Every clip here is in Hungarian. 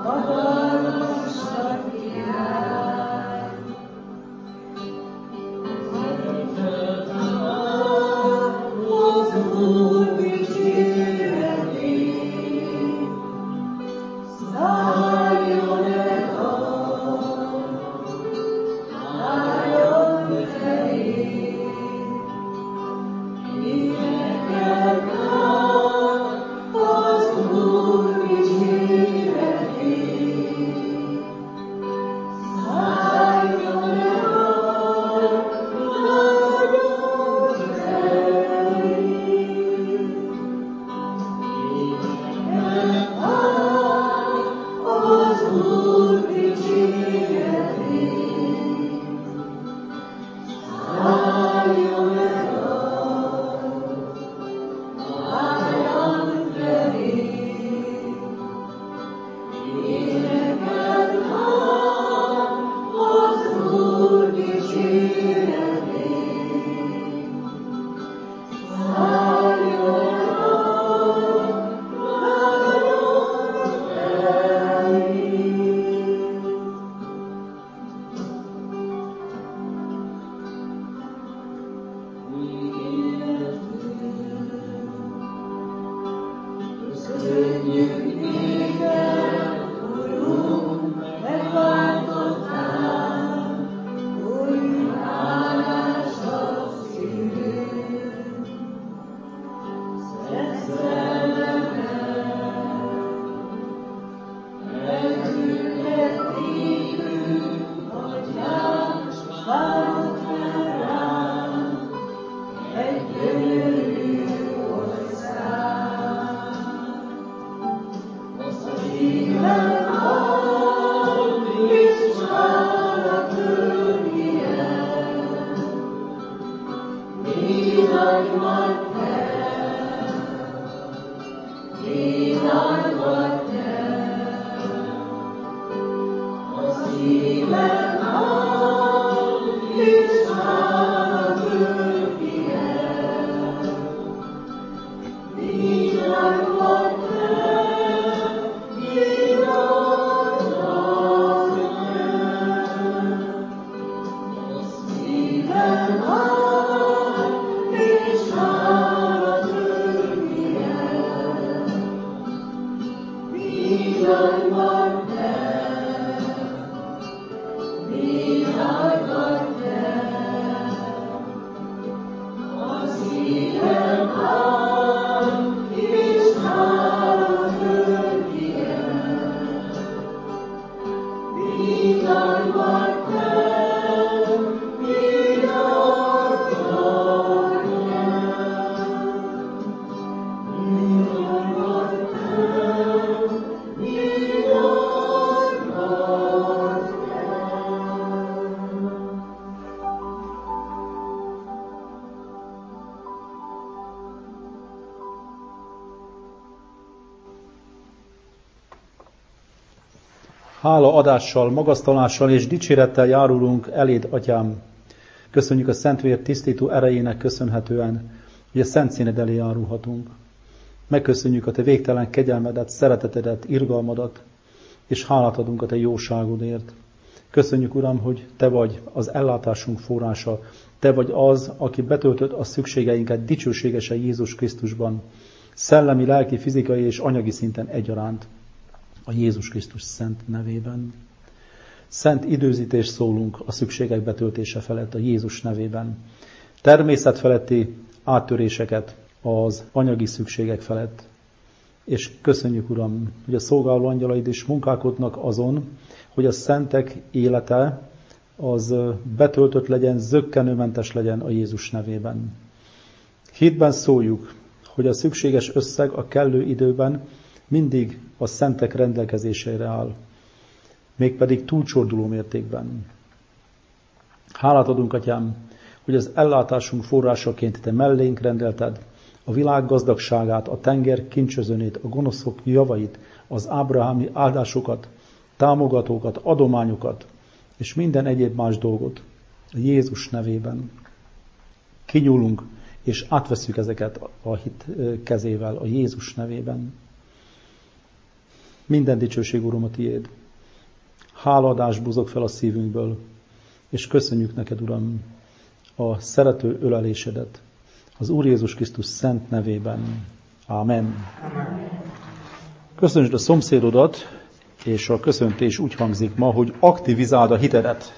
Hálaadással, magasztalással és dicsérettel járulunk eléd, Atyám. Köszönjük a Szentvér tisztító erejének köszönhetően, hogy a Szent Színed elé járulhatunk. Megköszönjük a Te végtelen kegyelmedet, szeretetedet, irgalmadat, és hálát adunk a Te jóságodért. Köszönjük, Uram, hogy Te vagy az ellátásunk forrása. Te vagy az, aki betöltött a szükségeinket dicsőségesen Jézus Krisztusban, szellemi, lelki, fizikai és anyagi szinten egyaránt. A Jézus Krisztus szent nevében. Szent időzítést szólunk a szükségek betöltése felett a Jézus nevében. Természetfeletti áttöréseket az anyagi szükségek felett. És köszönjük, Uram, hogy a szolgáló angyalaid is munkálkodnak azon, hogy a szentek élete az betöltött legyen, zökkenőmentes legyen a Jézus nevében. Hitben szóljuk, hogy a szükséges összeg a kellő időben mindig a szentek rendelkezésére áll, mégpedig túlcsorduló mértékben. Hálát adunk, Atyám, hogy az ellátásunk forrásaként Te mellénk rendelted a világ gazdagságát, a tenger kincsözönét, a gonoszok javait, az ábrahámi áldásokat, támogatókat, adományokat, és minden egyéb más dolgot a Jézus nevében. Kinyúlunk, és átveszünk ezeket a hit kezével a Jézus nevében. Minden dicsőség, Uram, a tiéd. Hálaadás buzog fel a szívünkből, és köszönjük neked, Uram, a szerető ölelésedet. Az Úr Jézus Krisztus szent nevében. Ámen. Köszönjük a szomszédodat, és a köszöntés úgy hangzik ma, hogy aktivizáld a hitedet.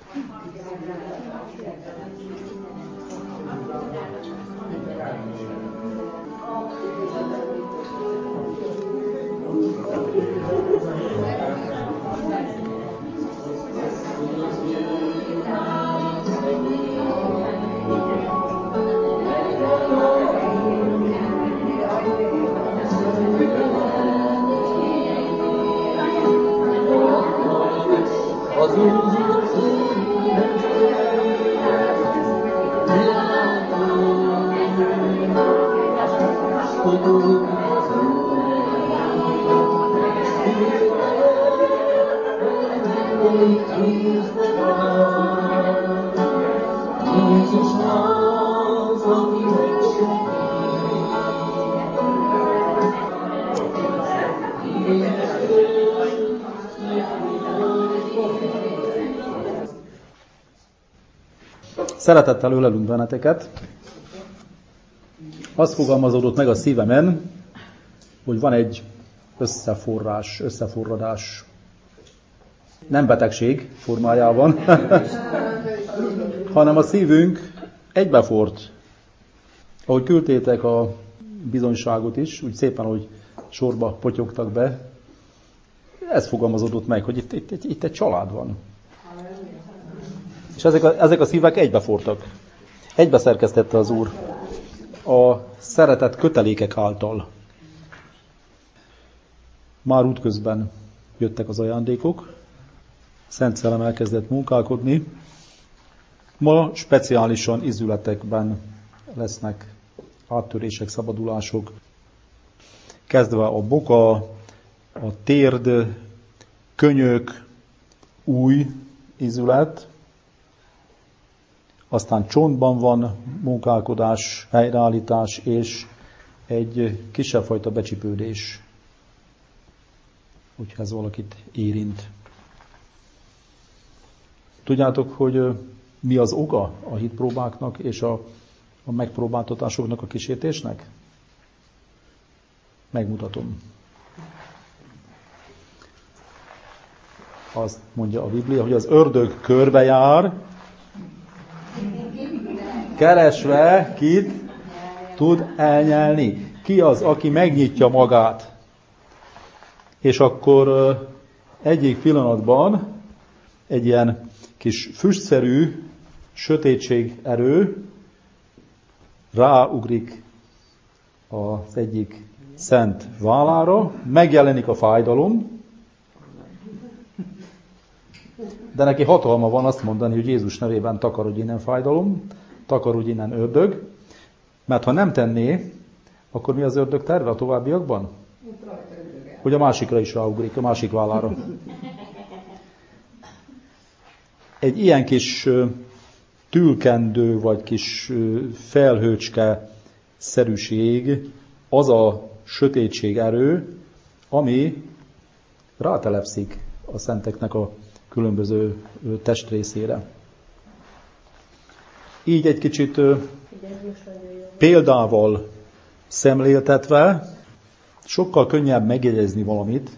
Szeretettel ölelünk benneteket. Azt fogalmazódott meg a szívemen, hogy van egy összeforradás. Nem betegség formájában, hanem a szívünk egybefort. Ahogy küldtétek a bizonyságot is, úgy szépen, hogy sorba potyogtak be, ez fogalmazódott meg, hogy itt egy család van. És ezek a szívek egybefortak. Egybeszerkesztette az Úr a szeretett kötelékek által. Már útközben jöttek az ajándékok, Szent Szellem elkezdett munkálkodni. Ma speciálisan ízületekben lesznek áttörések, szabadulások. Kezdve a boka, a térd, könyök, új ízület, aztán csontban van munkálkodás, helyreállítás és egy kisebb fajta becsipődés, hogyha ez valakit érint. Tudjátok, hogy mi az oka a hitpróbáknak és a megpróbáltatásoknak, a kísértésnek? Megmutatom. Azt mondja a Biblia, hogy az ördög körbejár, keresve kit tud elnyelni. Ki az, aki megnyitja magát? És akkor egyik pillanatban egy ilyen kis füstszerű sötétség erő ráugrik az egyik szent vállára, megjelenik a fájdalom, de neki hatalma van azt mondani, hogy Jézus nevében takarodj innen fájdalom, takarodj innen ördög, mert ha nem tenné, akkor mi az ördög terve a továbbiakban? Hogy a másikra is ráugrik, a másik vállára. Egy ilyen kis tülkendő, vagy kis felhőcske szerűség, az a sötétség erő, ami rátelepszik a szenteknek a különböző testrészére. Így egy kicsit példával szemléltetve sokkal könnyebb megjegyezni valamit.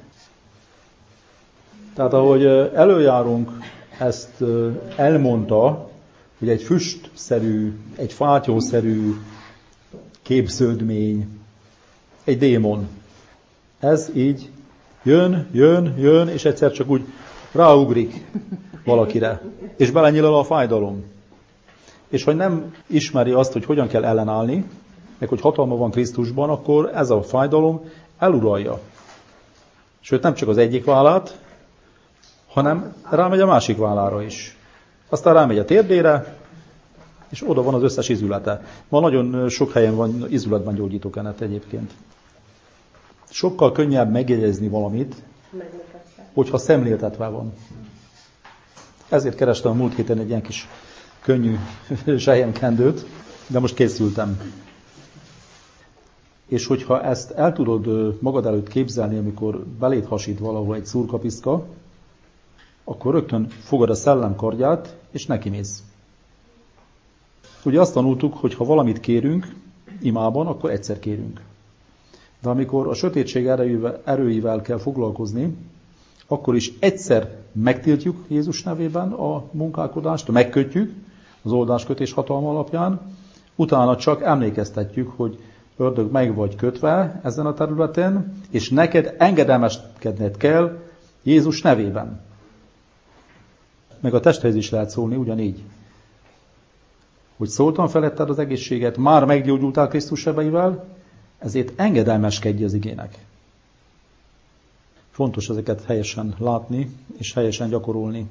Tehát ahogy előjárunk, ezt elmondta, hogy egy füstszerű, egy fátyószerű képződmény, egy démon. Ez így jön, és egyszer csak úgy ráugrik valakire, és belenyilal a fájdalom. És hogy nem ismeri azt, hogy hogyan kell ellenállni, meg hogy hatalma van Krisztusban, akkor ez a fájdalom eluralja. Sőt, nem csak az egyik vállát, hanem rámegy a másik vállára is. Aztán rámegy a térdére, és oda van az összes izülete. Ma nagyon sok helyen van izületben gyógyítókenet egyébként. Sokkal könnyebb megjegyezni valamit, hogyha szemléltetve van. Ezért kerestem a múlt héten egy ilyen kis könnyű selyemkendőt, de most készültem. És hogyha ezt el tudod magad előtt képzelni, amikor beléd hasít valahol egy szurkapiszka, akkor rögtön fogad a szellem kardját, és nekimész. Ugye azt tanultuk, hogy ha valamit kérünk imában, akkor egyszer kérünk. De amikor a sötétség erőivel kell foglalkozni, akkor is egyszer megtiltjuk Jézus nevében a munkálkodást, megkötjük az oldáskötés hatalma alapján, utána csak emlékeztetjük, hogy ördög, meg vagy kötve ezen a területen, és neked engedelmeskedned kell Jézus nevében. Meg a testhez is lehet szólni ugyanígy. Hogy szóltam feletted az egészséget, már meggyógyultál Krisztus sebeivel, ezért engedelmeskedj az igének. Fontos ezeket helyesen látni, és helyesen gyakorolni.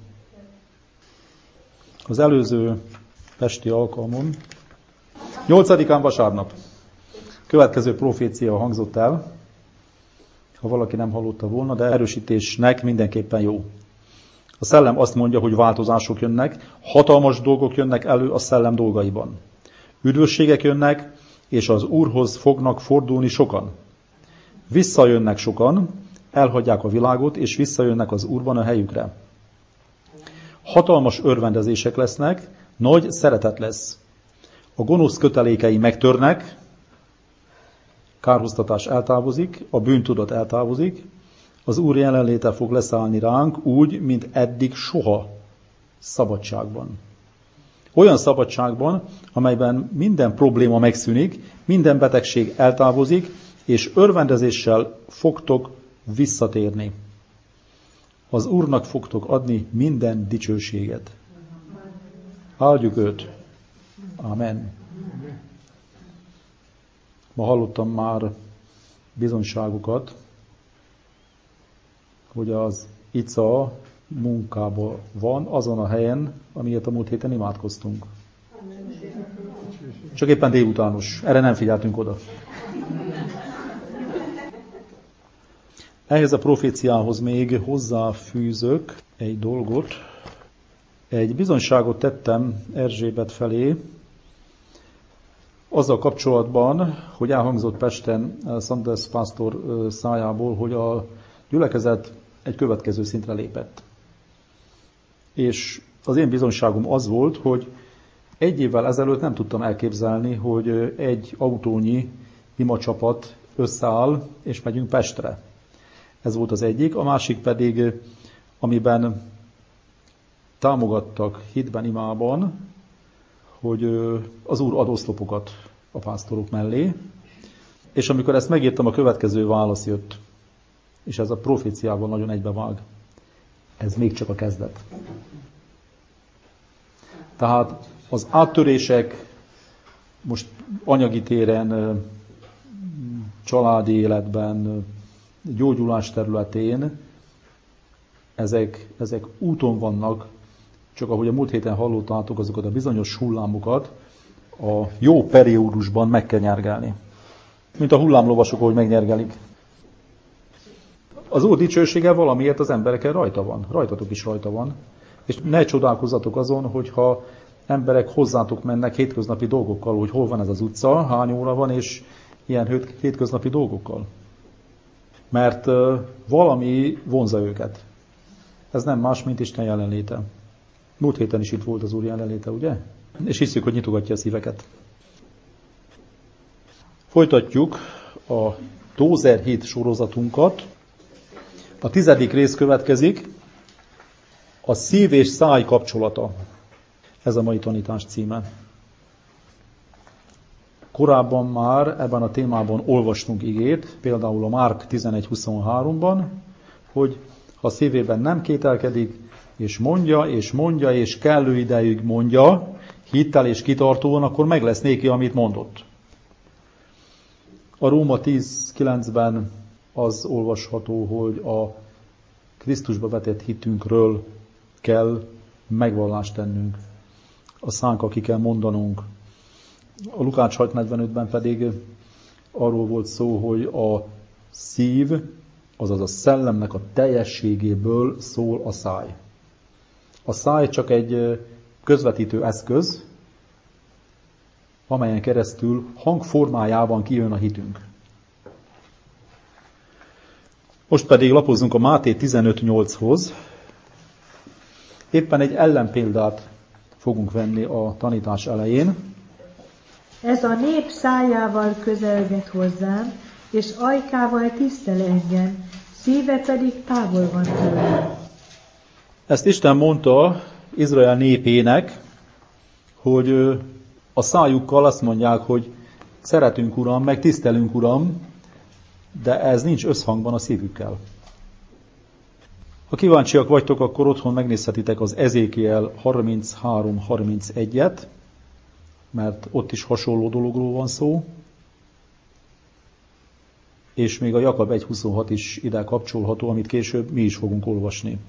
Az előző pesti alkalmon, 8-án vasárnap, következő profécia hangzott el, ha valaki nem hallotta volna, de erősítésnek mindenképpen jó. A szellem azt mondja, hogy változások jönnek, hatalmas dolgok jönnek elő a szellem dolgaiban. Üdvösségek jönnek, és az Úrhoz fognak fordulni sokan. Visszajönnek sokan, elhagyják a világot, és visszajönnek az Úrban a helyükre. Hatalmas örvendezések lesznek, nagy szeretet lesz. A gonosz kötelékei megtörnek, kárhoztatás eltávozik, a bűntudat eltávozik, az Úr jelenléte fog leszállni ránk úgy, mint eddig soha szabadságban. Olyan szabadságban, amelyben minden probléma megszűnik, minden betegség eltávozik, és örvendezéssel fogtok visszatérni. Az Úrnak fogtok adni minden dicsőséget. Áldjuk őt. Amen. Ma hallottam már bizonyságokat, hogy az Ica munkában van azon a helyen, amiért a múlt héten imádkoztunk. Csak éppen délutános. Erre nem figyeltünk oda. Ehhez a proféciához még hozzáfűzök egy dolgot. Egy bizonyságot tettem Erzsébet felé, azzal kapcsolatban, hogy elhangzott Pesten Sanders pásztor szájából, hogy a gyülekezet egy következő szintre lépett. És az én bizonyságom az volt, hogy egy évvel ezelőtt nem tudtam elképzelni, hogy egy autónyi imacsapat összeáll, és megyünk Pestre. Ez volt az egyik. A másik pedig, amiben támogattak hitben, imában, hogy az Úr ad oszlopokat a pásztorok mellé. És amikor ezt megírtam, a következő válasz jött. És ez a proféciával nagyon egybevág. Ez még csak a kezdet. Tehát az áttörések most anyagi téren, családi életben, gyógyulás területén, ezek úton vannak, csak ahogy a múlt héten hallottátok, azokat a bizonyos hullámokat a jó periódusban meg kell nyergelni. Mint a hullámlovasok, ahogy megnyergelik. Az Úr dicsősége valamiért az embereken rajta van. Rajtatok is rajta van. És ne csodálkozzatok azon, hogyha emberek hozzátok mennek hétköznapi dolgokkal, hogy hol van ez az utca, hány óra van, és ilyen hétköznapi dolgokkal. Mert valami vonza őket. Ez nem más, mint Isten jelenléte. Múlt héten is itt volt az Úr jelenléte, ugye? És hiszük, hogy nyitogatja a szíveket. Folytatjuk a Tózer hét sorozatunkat. A 10. rész következik, a szív és száj kapcsolata. Ez a mai tanítás címe. Korábban már ebben a témában olvastunk igét, például a Márk 11.23-ban, hogy ha szívében nem kételkedik, és mondja, és kellő ideig mondja, hittel és kitartóan, akkor meg lesz néki, amit mondott. A Róma 10.9-ben az olvasható, hogy a Krisztusba vetett hitünkről kell megvallást tennünk. A szánkkal ki kell mondanunk. A Lukács 6.45-ben pedig arról volt szó, hogy a szív, azaz a szellemnek a teljességéből szól a száj. A száj csak egy közvetítő eszköz, amelyen keresztül hangformájában kijön a hitünk. Most pedig lapozzunk a Máté 15:8-hoz. Éppen egy ellenpéldát fogunk venni a tanítás elején. Ez a nép szájával közelget hozzám, és ajkával tisztel engem, szíve pedig távol van tőlem. Ezt Isten mondta Izrael népének, hogy a szájukkal azt mondják, hogy szeretünk Uram, meg tisztelünk Uram, de ez nincs összhangban a szívükkel. Ha kíváncsiak vagytok, akkor otthon megnézhetitek az Ezékiel 33:31-et, mert ott is hasonló dologról van szó, és még a Jakab 1:26 is ide kapcsolható, amit később mi is fogunk olvasni.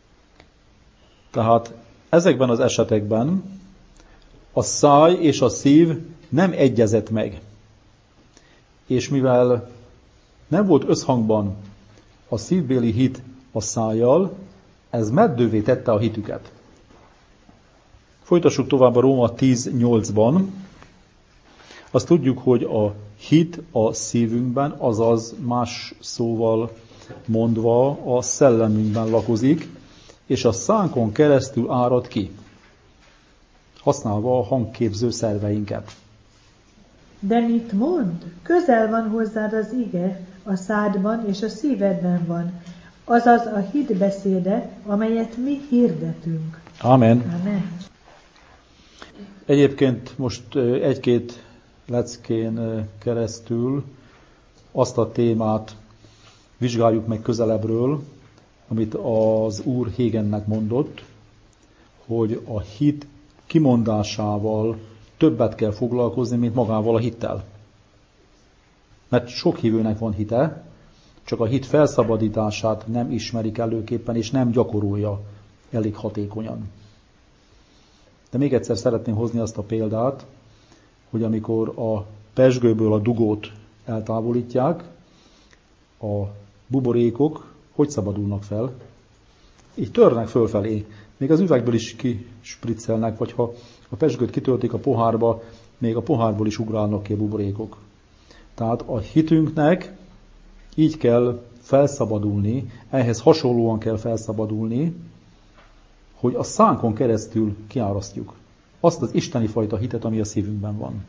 Tehát ezekben az esetekben a száj és a szív nem egyezett meg. És mivel nem volt összhangban a szívbéli hit a szájjal, ez meddővé tette a hitüket. Folytassuk tovább a Róma 10:8-ban. Azt tudjuk, hogy a hit a szívünkben, azaz más szóval mondva a szellemünkben lakozik, és a szánkon keresztül árad ki, használva a hangképző szerveinket. De mit mond? Közel van hozzád az ige, a szádban és a szívedben van, azaz a hit beszéde, amelyet mi hirdetünk. Amen. Amen. Egyébként most egy-két leckén keresztül azt a témát vizsgáljuk meg közelebbről, amit az Úr Hégennek mondott, hogy a hit kimondásával többet kell foglalkozni, mint magával a hittel. Mert sok hívőnek van hite, csak a hit felszabadítását nem ismerik előképpen, és nem gyakorolja elég hatékonyan. De még egyszer szeretném hozni azt a példát, hogy amikor a pezsgőből a dugót eltávolítják, a buborékok hogy szabadulnak fel? Így törnek fölfelé. Még az üvegből is kispriccelnek, vagy ha a pezsgőt kitöltik a pohárba, még a pohárból is ugrálnak ki a buborékok. Tehát a hitünknek így kell felszabadulni, ehhez hasonlóan kell felszabadulni, hogy a szánkon keresztül kiárasztjuk azt az isteni fajta hitet, ami a szívünkben van.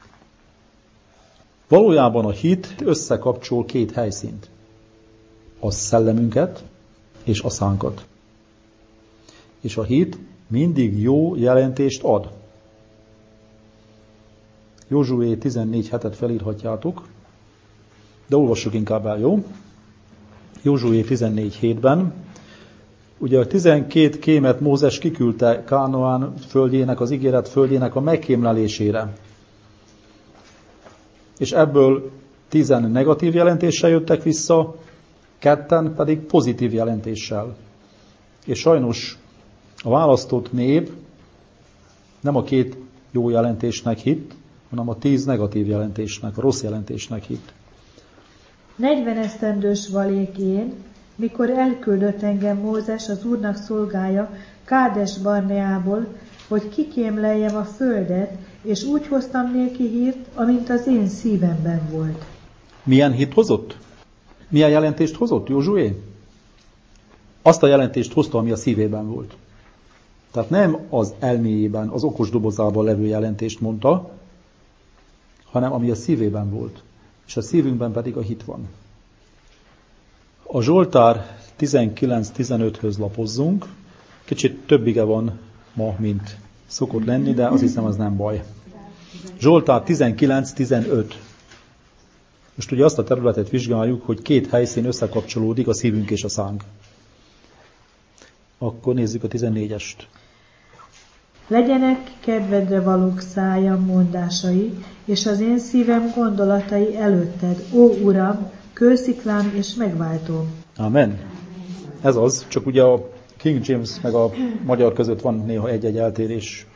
Valójában a hit összekapcsol két helyszínt. A szellemünket és a szánkat. És a hit mindig jó jelentést ad. Józsué 14:7-et felírhatjátok, de olvassuk inkább el, jó? Józsué 14:7-ben, ugye a 12 kémet Mózes kiküldte Kánaán földjének, az ígéret földjének a megkémlelésére. És ebből 10 negatív jelentéssel jöttek vissza, 2 pedig pozitív jelentéssel. És sajnos a választott nép nem a 2 jó jelentésnek hitt, hanem a 10 negatív jelentésnek, a rossz jelentésnek hitt. 40 esztendős valék én, mikor elküldött engem Mózes, az Úrnak szolgája, Kádes Barneából, hogy kikémleljem a földet, és úgy hoztam néki hírt, amint az én szívemben volt. Milyen hit hozott? Milyen jelentést hozott Józsué? Azt a jelentést hozta, ami a szívében volt. Tehát nem az elméjében, az okos dobozában levő jelentést mondta, hanem ami a szívében volt. És a szívünkben pedig a hit van. A Zsoltár 19-15-höz lapozzunk. Kicsit több ige van ma, mint szokott lenni, de azt hiszem, az nem baj. Zsoltár 19-15. Most ugye azt a területet vizsgáljuk, hogy 2 helyszín összekapcsolódik, a szívünk és a szánk. Akkor nézzük a 14-est. Legyenek kedvedre valók szájam mondásai, és az én szívem gondolatai előtted, ó Uram, kősziklám és megváltóm. Amen. Ez az, csak ugye a King James meg a magyar között van néha egy-egy eltérés.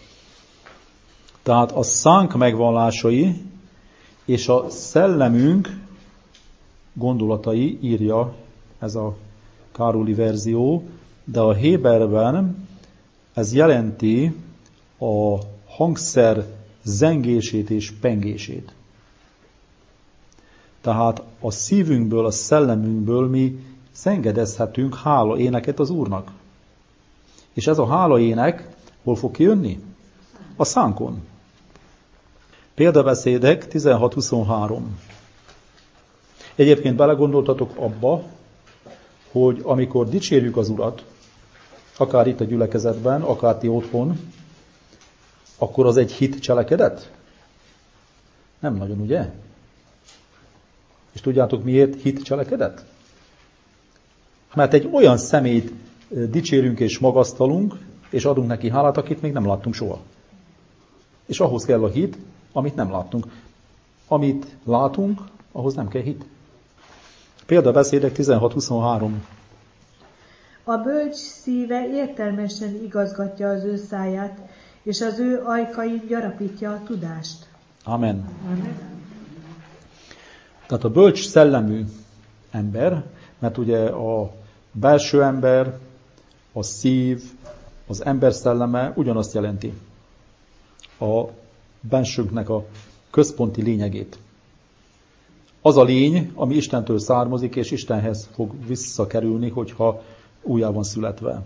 Tehát a szánk megvallásai és a szellemünk gondolatai írja ez a Károli verzió, de a héberben ez jelenti a hangszer zengését és pengését. Tehát a szívünkből, a szellemünkből mi zengedezhetünk hálaéneket az Úrnak. És ez a hálaének hol fog kijönni? A szánkon. Példabeszédek 16:23. Egyébként belegondoltatok abba, hogy amikor dicsérjük az Urat, akár itt a gyülekezetben, akár ti otthon, akkor az egy hit cselekedet? Nem nagyon, ugye? És tudjátok miért hit cselekedet? Mert egy olyan személyt dicsérünk és magasztalunk, és adunk neki hálát, akit még nem láttunk soha. És ahhoz kell a hit, amit nem láttunk. Amit látunk, ahhoz nem kell hit. Példabeszédek 16:23. A bölcs szíve értelmesen igazgatja az ő száját, és az ő ajkain gyarapítja a tudást. Amen. Amen. Tehát a bölcs szellemű ember, mert ugye a belső ember, a szív, az ember szelleme ugyanazt jelenti. A bensőnknek a központi lényegét. Az a lény, ami Istentől származik, és Istenhez fog visszakerülni, hogyha újjá van születve.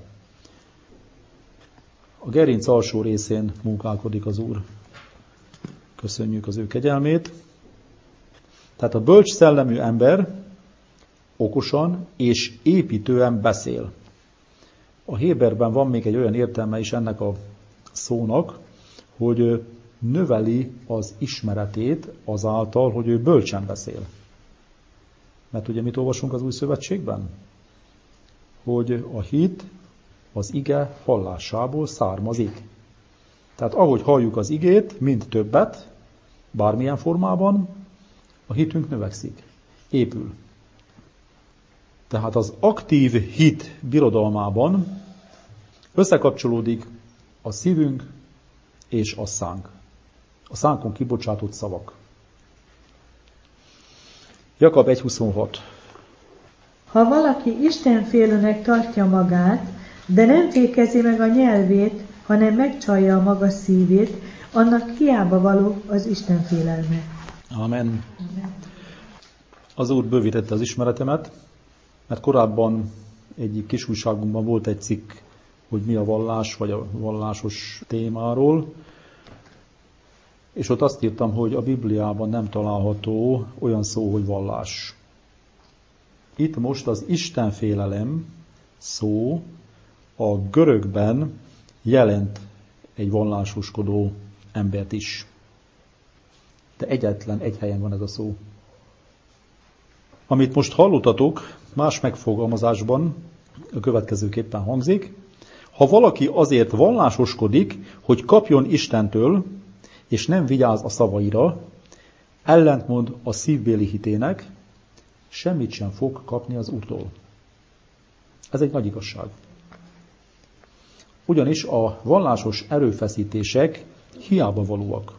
A gerinc alsó részén munkálkodik az Úr. Köszönjük az ő kegyelmét. Tehát a bölcs szellemű ember okosan és építően beszél. A Héberben van még egy olyan értelme is ennek a szónak, hogy növeli az ismeretét azáltal, hogy ő bölcsen beszél. Mert ugye mit olvasunk az Új Szövetségben? Hogy a hit az ige hallásából származik. Tehát ahogy halljuk az igét, mind többet, bármilyen formában, a hitünk növekszik, épül. Tehát az aktív hit birodalmában összekapcsolódik a szívünk és a szánk. A szánkon kibocsátott szavak. Jakab 1:26. Ha valaki istenfélőnek tartja magát, de nem fékezi meg a nyelvét, hanem megcsalja a maga szívét, annak hiába való az istenfélelme. Amen. Az Úr bővítette az ismeretemet, mert korábban egyik kis újságunkban volt egy cikk, hogy mi a vallás, vagy a vallásos témáról, és ott azt írtam, hogy a Bibliában nem található olyan szó, hogy vallás. Itt most az istenfélelem szó a görögben jelent egy vallásoskodó embert is. De egyetlen egy helyen van ez a szó. Amit most hallottatok, más megfogalmazásban a következőképpen hangzik. Ha valaki azért vallásoskodik, hogy kapjon Istentől, és nem vigyáz a szavaira, ellentmond a szívbéli hitének, semmit sem fog kapni az Úrtól. Ez egy nagy igazság. Ugyanis a vallásos erőfeszítések hiába valóak.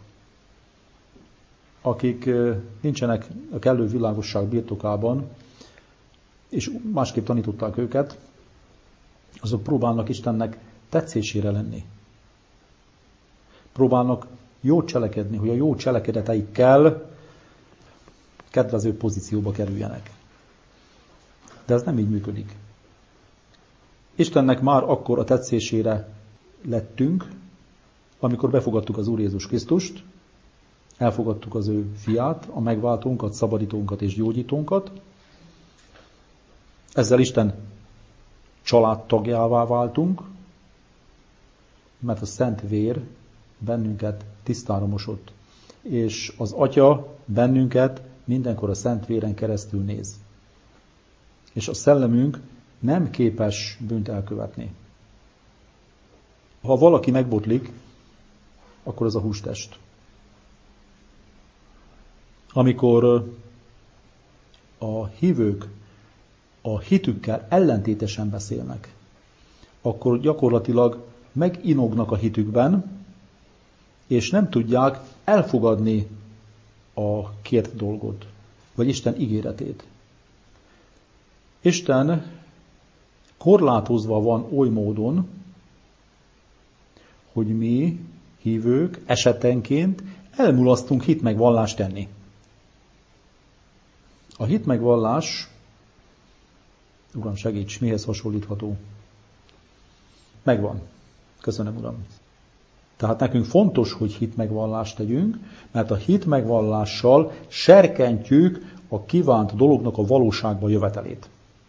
Akik nincsenek a kellő világosság birtokában, és másképp tanították őket, azok próbálnak Istennek tetszésére lenni. Próbálnak jót cselekedni, hogy a jó cselekedeteikkel kedvező pozícióba kerüljenek. De ez nem így működik. Istennek már akkor a tetszésére lettünk, amikor befogadtuk az Úr Jézus Krisztust, elfogadtuk az ő fiát, a megváltónkat, szabadítónkat és gyógyítónkat. Ezzel Isten családtagjává váltunk, mert a szent vér bennünket tisztára mosott, és az Atya bennünket mindenkor a szent véren keresztül néz. És a szellemünk nem képes bűnt elkövetni. Ha valaki megbotlik, akkor az a hústest. Amikor a hívők a hitükkel ellentétesen beszélnek, akkor gyakorlatilag meginognak a hitükben, és nem tudják elfogadni a kért dolgot, vagy Isten ígéretét. Isten korlátozva van oly módon, hogy mi, hívők, esetenként elmulasztunk hit meg vallást tenni. A hit megvallás, Uram segíts, mihez hasonlítható? Megvan. Köszönöm, Uram. Tehát nekünk fontos, hogy hitmegvallást tegyünk, mert a hitmegvallással serkentjük a kívánt dolognak a valóságba jövetelét.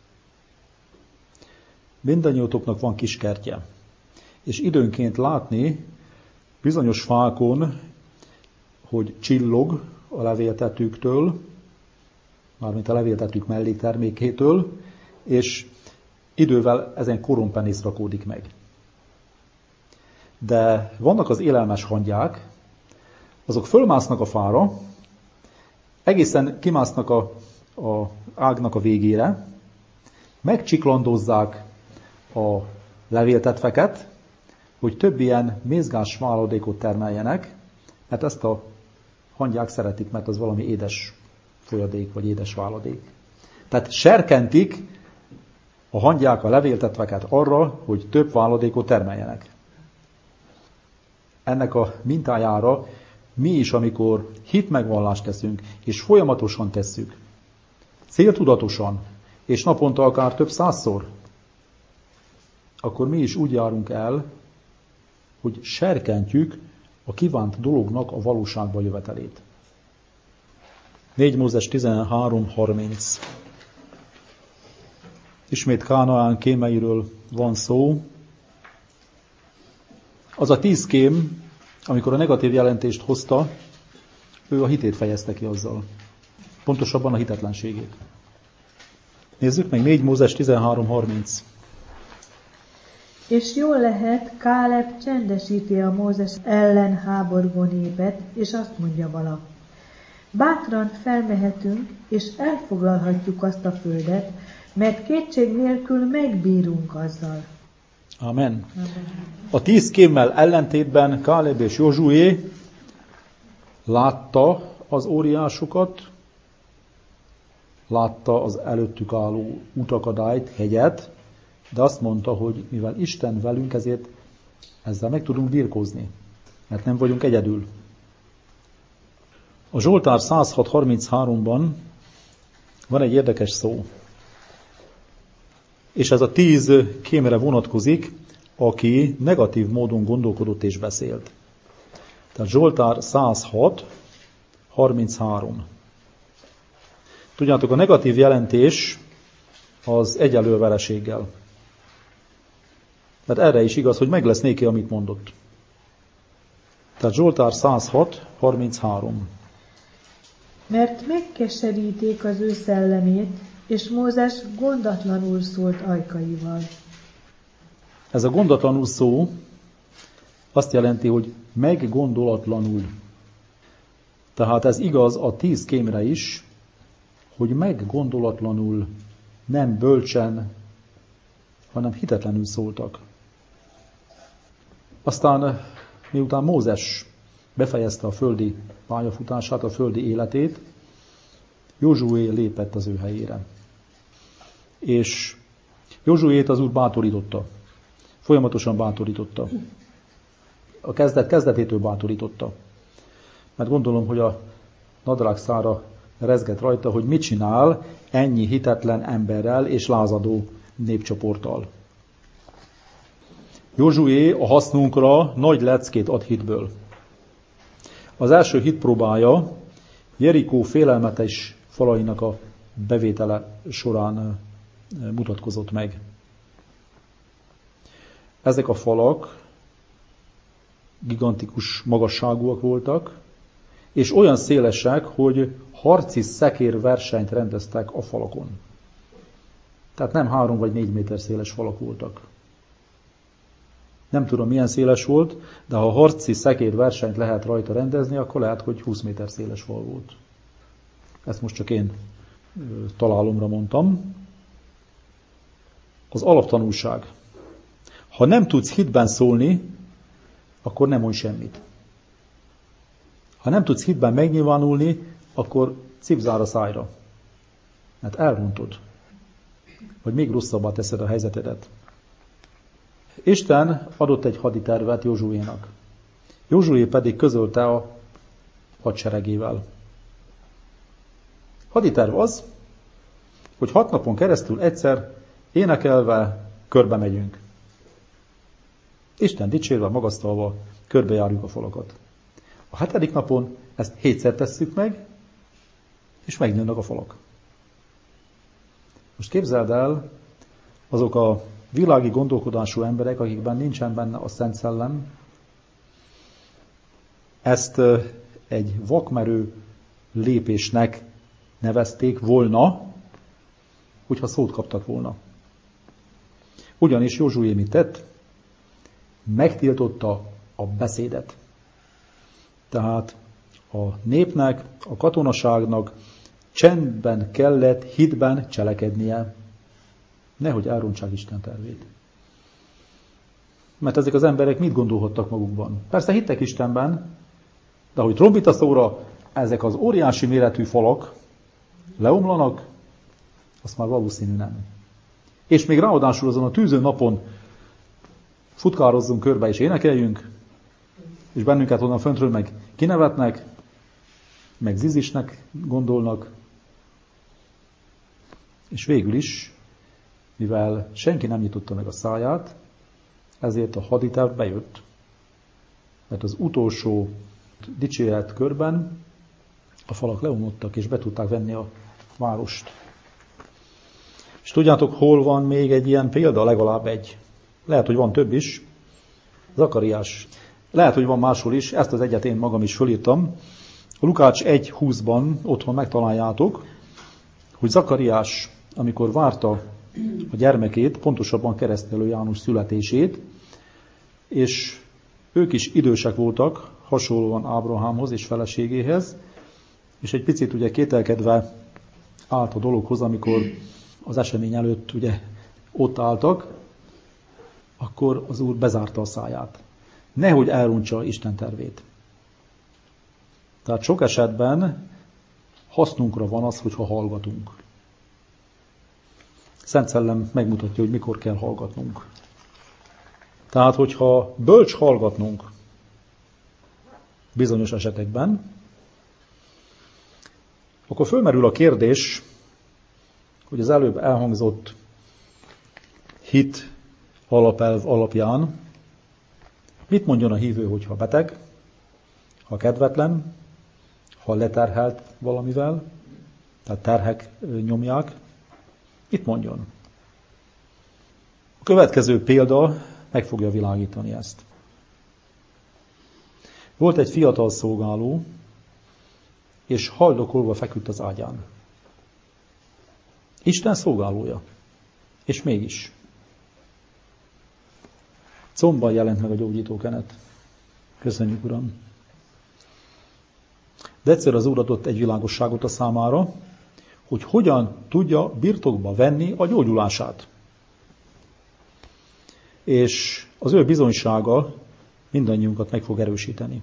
Mindannyiótoknak van kis kertje, és időnként látni bizonyos fákon, hogy csillog a levéltetőktől, mármint a levéltetők melléktermékétől, és idővel ezen korompenész rakódik meg. De vannak az élelmes hangyák, azok fölmásznak a fára, egészen kimásznak a ágnak a végére, megcsiklandozzák a levéltetveket, hogy több ilyen mézgás váladékot termeljenek, mert ezt a hangyák szeretik, mert az valami édes folyadék, vagy édes váladék. Tehát serkentik a hangyák a levéltetveket arra, hogy több váladékot termeljenek. Ennek a mintájára mi is, amikor hitmegvallást teszünk, és folyamatosan tesszük, céltudatosan, és naponta akár több százszor, akkor mi is úgy járunk el, hogy serkentjük a kívánt dolognak a valóságba jövetelét. 4 Mózes 13:30. Ismét Kánaán kémeiről van szó. Az a 10 kém, amikor a negatív jelentést hozta, ő a hitét fejezte ki azzal. Pontosabban a hitetlenségét. Nézzük meg 4 Mózes 13:30. És jól lehet, Káleb csendesíti a Mózes ellen háborgó népet, és azt mondja vala: bátran felmehetünk, és elfoglalhatjuk azt a földet, mert kétség nélkül megbírunk azzal. Amen. A 10 kémmel ellentétben Káleb és Józsué látta az óriásokat, látta az előttük álló utakadályt, hegyet, de azt mondta, hogy mivel Isten velünk, ezért ezzel meg tudunk birkózni, mert nem vagyunk egyedül. A Zsoltár 106:33-ban van egy érdekes szó, és ez a 10 kémre vonatkozik, aki negatív módon gondolkodott és beszélt. Tehát Zsoltár 106:33. Tudjátok, a negatív jelentés az egyenlő a vereséggel. Mert erre is igaz, hogy meg lesz néki, amit mondott. Tehát Zsoltár 106:33. Mert megkeseríték az ő szellemét, és Mózes gondatlanul szólt ajkaival. Ez a gondatlanul szó azt jelenti, hogy meggondolatlanul. Tehát ez igaz a 10 kémre is, hogy meggondolatlanul, nem bölcsen, hanem hitetlenül szóltak. Aztán, miután Mózes befejezte a földi pályafutását, a földi életét, Józsué lépett az ő helyére. És Józsuét az Úr bátorította. Folyamatosan bátorította. A kezdetétől bátorította. Mert gondolom, hogy a nadrág szára rezgett rajta, hogy mit csinál ennyi hitetlen emberrel és lázadó népcsoporttal. Józsué a hasznunkra nagy leckét ad hitből. Az első hitpróbája Jerikó félelmetes falainak a bevétele során mutatkozott meg. Ezek a falak gigantikus magasságúak voltak, és olyan szélesek, hogy harci szekér versenyt rendeztek a falakon. Tehát nem 3 vagy 4 méter széles falak voltak. Nem tudom, milyen széles volt, de ha harci szekér versenyt lehet rajta rendezni, akkor lehet, hogy 20 méter széles fal volt. Ezt most csak én találomra mondtam. Az alaptanulság. Ha nem tudsz hitben szólni, akkor nem mondj semmit. Ha nem tudsz hitben megnyilvánulni, akkor cipzár a szájra. Mert elrontod. Vagy még rosszabbá teszed a helyzetedet. Isten adott egy haditervet Józsuénak. Józsué pedig közölte a hadseregével. Haditerv az, hogy 6 napon keresztül egyszer énekelve körbe megyünk. Isten dicsérve, magasztalva körbejárjuk a falakat. A 7. napon ezt 7-szer tesszük meg, és megnőnek a falak. Most képzeld el, azok a világi gondolkodású emberek, akikben nincsen benne a Szent Szellem, ezt egy vakmerő lépésnek nevezték volna, hogyha szót kaptak volna. Ugyanis Józsué mit tett? Megtiltotta a beszédet. Tehát a népnek, a katonaságnak csendben kellett, hitben cselekednie. Nehogy elrontsák Isten tervét. Mert ezek az emberek mit gondolhattak magukban? Persze hittek Istenben, de ahogy trombita szóra ezek az óriási méretű falak leomlanak, azt már valószínű nem. És még ráadásul azon a tűző napon futkározzunk körbe és énekeljünk, és bennünket onnan föntről meg kinevetnek, meg zizisnek gondolnak, és végül is, mivel senki nem nyitotta meg a száját, ezért a haditerv bejött. Mert az utolsó dicséret körben a falak leomlottak, és be tudták venni a várost. És tudjátok, hol van még egy ilyen példa? Legalább egy. Lehet, hogy van több is. Zakariás. Lehet, hogy van máshol is. Ezt az egyet én magam is fölírtam. A Lukács 1:20-ban otthon megtaláljátok, hogy Zakariás, amikor várta a gyermekét, pontosabban Keresztelő János születését, és ők is idősek voltak, hasonlóan Ábrahámhoz és feleségéhez, és egy picit ugye kételkedve állt a dologhoz, amikor az esemény előtt ugye ott álltak, akkor az Úr bezárta a száját. Nehogy elrontsa Isten tervét. Tehát sok esetben hasznunkra van az, hogyha hallgatunk. Szent Szellem megmutatja, hogy mikor kell hallgatnunk. Tehát, hogyha bölcs hallgatnunk bizonyos esetekben, akkor fölmerül a kérdés, hogy az előbb elhangzott hit alapelv alapján mit mondjon a hívő, hogyha beteg, ha kedvetlen, ha leterhelt valamivel, tehát terhek nyomják, mit mondjon? A következő példa meg fogja világítani ezt. Volt egy fiatal szolgáló, és haldokolva feküdt az ágyán. Isten szolgálója. És mégis. Combban jelent meg a gyógyítókenet. Köszönjük, Uram! De egyszer az Úr adott egy világosságot a számára, hogy hogyan tudja birtokba venni a gyógyulását. És az ő bizonysága mindannyiunkat meg fog erősíteni.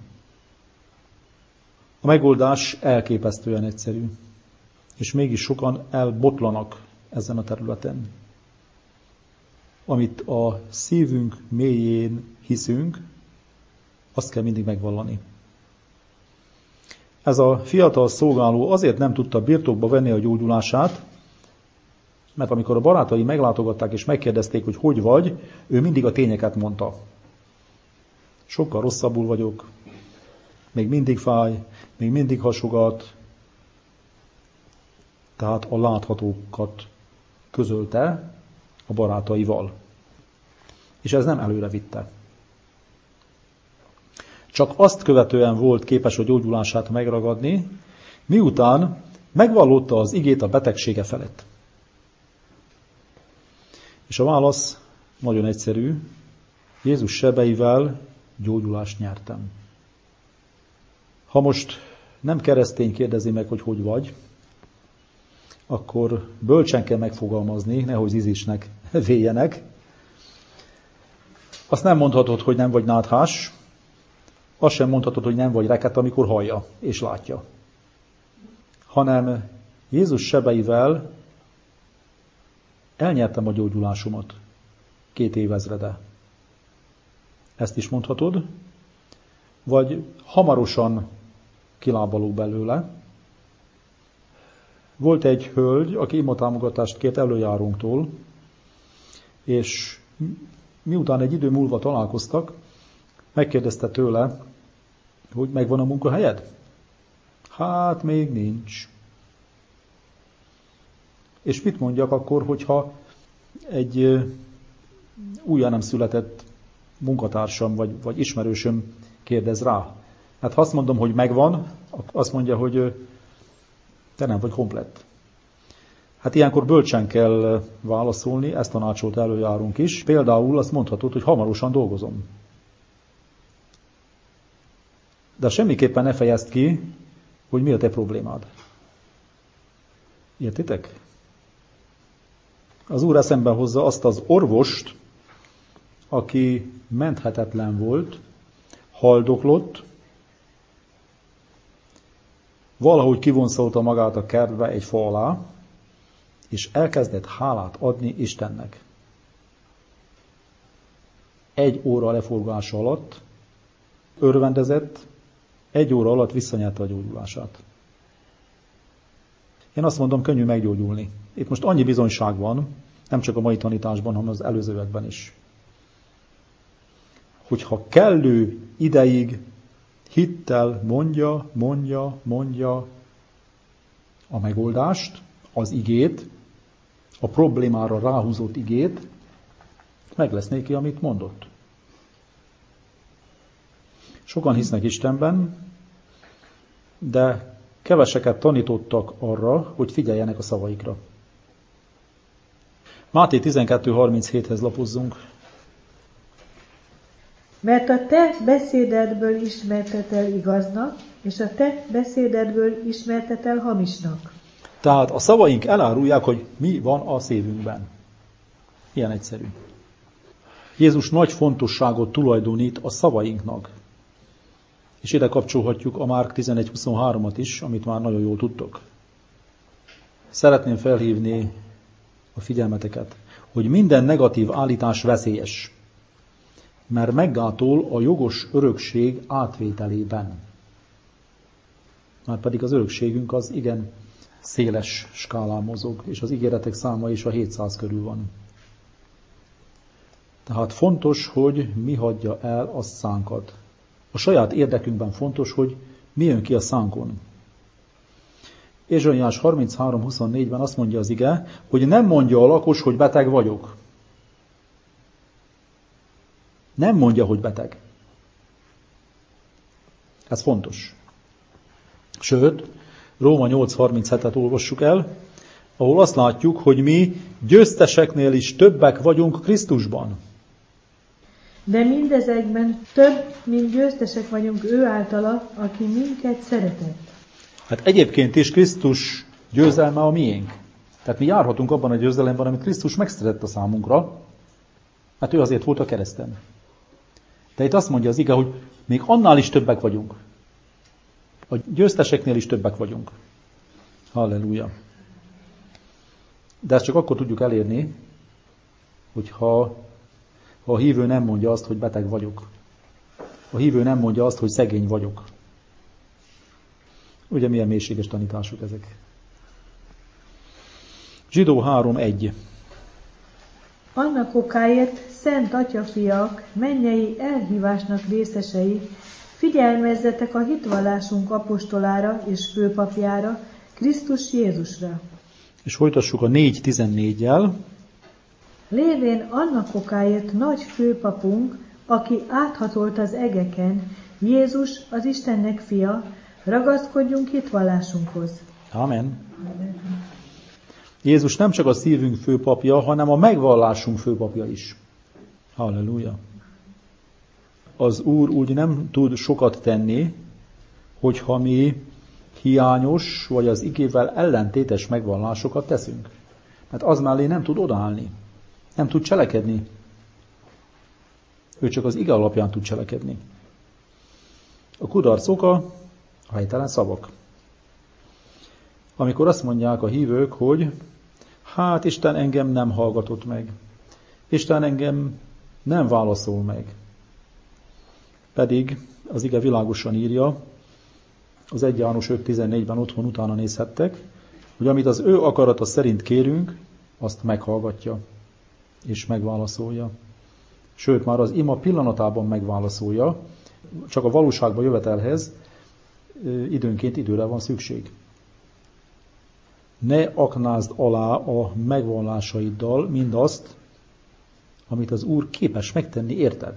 A megoldás elképesztően egyszerű, és mégis sokan elbotlanak ezen a területen. Amit a szívünk mélyén hiszünk, azt kell mindig megvallani. Ez a fiatal szolgáló azért nem tudta birtokba venni a gyógyulását, mert amikor a barátai meglátogatták és megkérdezték, hogy hogy vagy, ő mindig a tényeket mondta. Sokkal rosszabbul vagyok, még mindig fáj, még mindig hasogat. Tehát a láthatókat közölte a barátaival. És ez nem előre vitte. Csak azt követően volt képes a gyógyulását megragadni, miután megvallotta az igét a betegsége felett. És a válasz nagyon egyszerű. Jézus sebeivel gyógyulást nyertem. Ha most nem keresztény kérdezi meg, hogy hogy vagy, akkor bölcsen kell megfogalmazni, nehogy zizisnek véjenek. Azt nem mondhatod, hogy nem vagy náthás, azt sem mondhatod, hogy nem vagy reket, amikor hallja és látja. Hanem Jézus sebeivel elnyertem a gyógyulásomat 2 évezrede. Ezt is mondhatod, vagy hamarosan kilábalok belőle, Volt egy hölgy, aki imatámogatást kért előjárunktól, és miután egy idő múlva találkoztak, megkérdezte tőle, hogy megvan a munkahelyed? Hát még nincs. És mit mondjak akkor, hogyha egy újjá nem született munkatársam vagy ismerősöm kérdez rá? Hát ha azt mondom, hogy megvan, azt mondja, hogy te nem vagy komplett. Hát ilyenkor bölcsen kell válaszolni, ezt tanácsolt előjárunk is. Például azt mondhatod, hogy hamarosan dolgozom. De semmiképpen ne fejezd ki, hogy mi a te problémád. Értitek? Az Úr eszembe hozza azt az orvost, aki menthetetlen volt, haldoklott, valahogy kivonszolta magát a kertbe egy fa alá, és elkezdett hálát adni Istennek. 1 óra leforgása alatt örvendezett, 1 óra alatt visszanyerte a gyógyulását. Én azt mondom, könnyű meggyógyulni. Itt most annyi bizonyság van, nem csak a mai tanításban, hanem az előzőekben is. Hogyha kellő ideig hittel mondja a megoldást, az igét, a problémára ráhúzott igét, meg lesz néki, amit mondott. Sokan hisznek Istenben, de keveseket tanítottak arra, hogy figyeljenek a szavaikra. Máté 12:37-hez lapozzunk. Mert a te beszédedből ismertetel igaznak, és a te beszédedből ismertetel hamisnak. Tehát a szavaink elárulják, hogy mi van a szívünkben. Ilyen egyszerű. Jézus nagy fontosságot tulajdonít a szavainknak. És ide kapcsolhatjuk a Márk 11:23-at is, amit már nagyon jól tudtok. Szeretném felhívni a figyelmeteket, hogy minden negatív állítás veszélyes, mert meggátol a jogos örökség átvételében. Márpedig az örökségünk az igen széles skálán mozog, és az ígéretek száma is a 700 körül van. Tehát fontos, hogy mi hagyja el a szánkat. A saját érdekünkben fontos, hogy mi jön ki a szánkon. Ézsaiás 33:24-ben azt mondja az ige, hogy nem mondja a lakos, hogy beteg vagyok. Nem mondja, hogy beteg. Ez fontos. Sőt, Róma 8:37-et olvassuk el, ahol azt látjuk, hogy mi győzteseknél is többek vagyunk Krisztusban. De mindezekben több, mint győztesek vagyunk ő általa, aki minket szeretett. Hát egyébként is Krisztus győzelme a miénk. Tehát mi járhatunk abban a győzelemben, amit Krisztus megszerett a számunkra, mert ő azért volt a kereszten. De itt azt mondja az ige, hogy még annál is többek vagyunk. A győzteseknél is többek vagyunk. Halleluja. De ezt csak akkor tudjuk elérni, hogyha a hívő nem mondja azt, hogy beteg vagyok. A hívő nem mondja azt, hogy szegény vagyok. Ugye milyen mélységes tanítások ezek. Zsidó 3:1. Annak okáért, szent atyafiak, mennyei elhívásnak részesei, figyelmezzetek a hitvallásunk apostolára és főpapjára, Krisztus Jézusra. És folytassuk a 4:14-jel. Lévén annak okáért nagy főpapunk, aki áthatolt az egeken, Jézus az Istennek fia, ragaszkodjunk hitvallásunkhoz. Amen. Jézus nem csak a szívünk főpapja, hanem a megvallásunk főpapja is. Halleluja. Az Úr úgy nem tud sokat tenni, hogyha mi hiányos, vagy az igével ellentétes megvallásokat teszünk. Mert az mellé nem tud odaállni. Nem tud cselekedni. Ő csak az ige alapján tud cselekedni. A kudarc oka a helytelen szavak. Amikor azt mondják a hívők, hogy hát Isten engem nem hallgatott meg. Isten engem nem válaszol meg. Pedig az ige világosan írja, az 1 János 5:14-ben otthon utána nézhettek, hogy amit az ő akarata szerint kérünk, azt meghallgatja és megválaszolja. Sőt, már az ima pillanatában megválaszolja, csak a valóságba jövetelhez időnként időre van szükség. Ne aknázd alá a megvallásaiddal mindazt, amit az Úr képes megtenni, érted?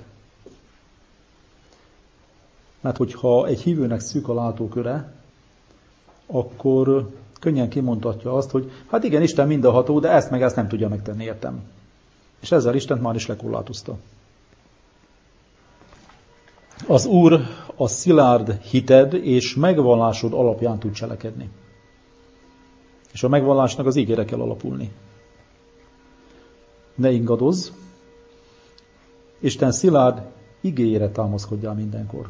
Mert hogyha egy hívőnek szűk a látóköre, akkor könnyen kimondhatja azt, hogy hát igen, Isten mindenható, de ezt meg ezt nem tudja megtenni, értem. És ezzel Istent már is lekorlátozta. Az Úr a szilárd hited és megvallásod alapján tud cselekedni. És a megvallásnak az ígére kell alapulni. Ne ingadozz, Isten szilárd igéjére támaszkodjál mindenkor.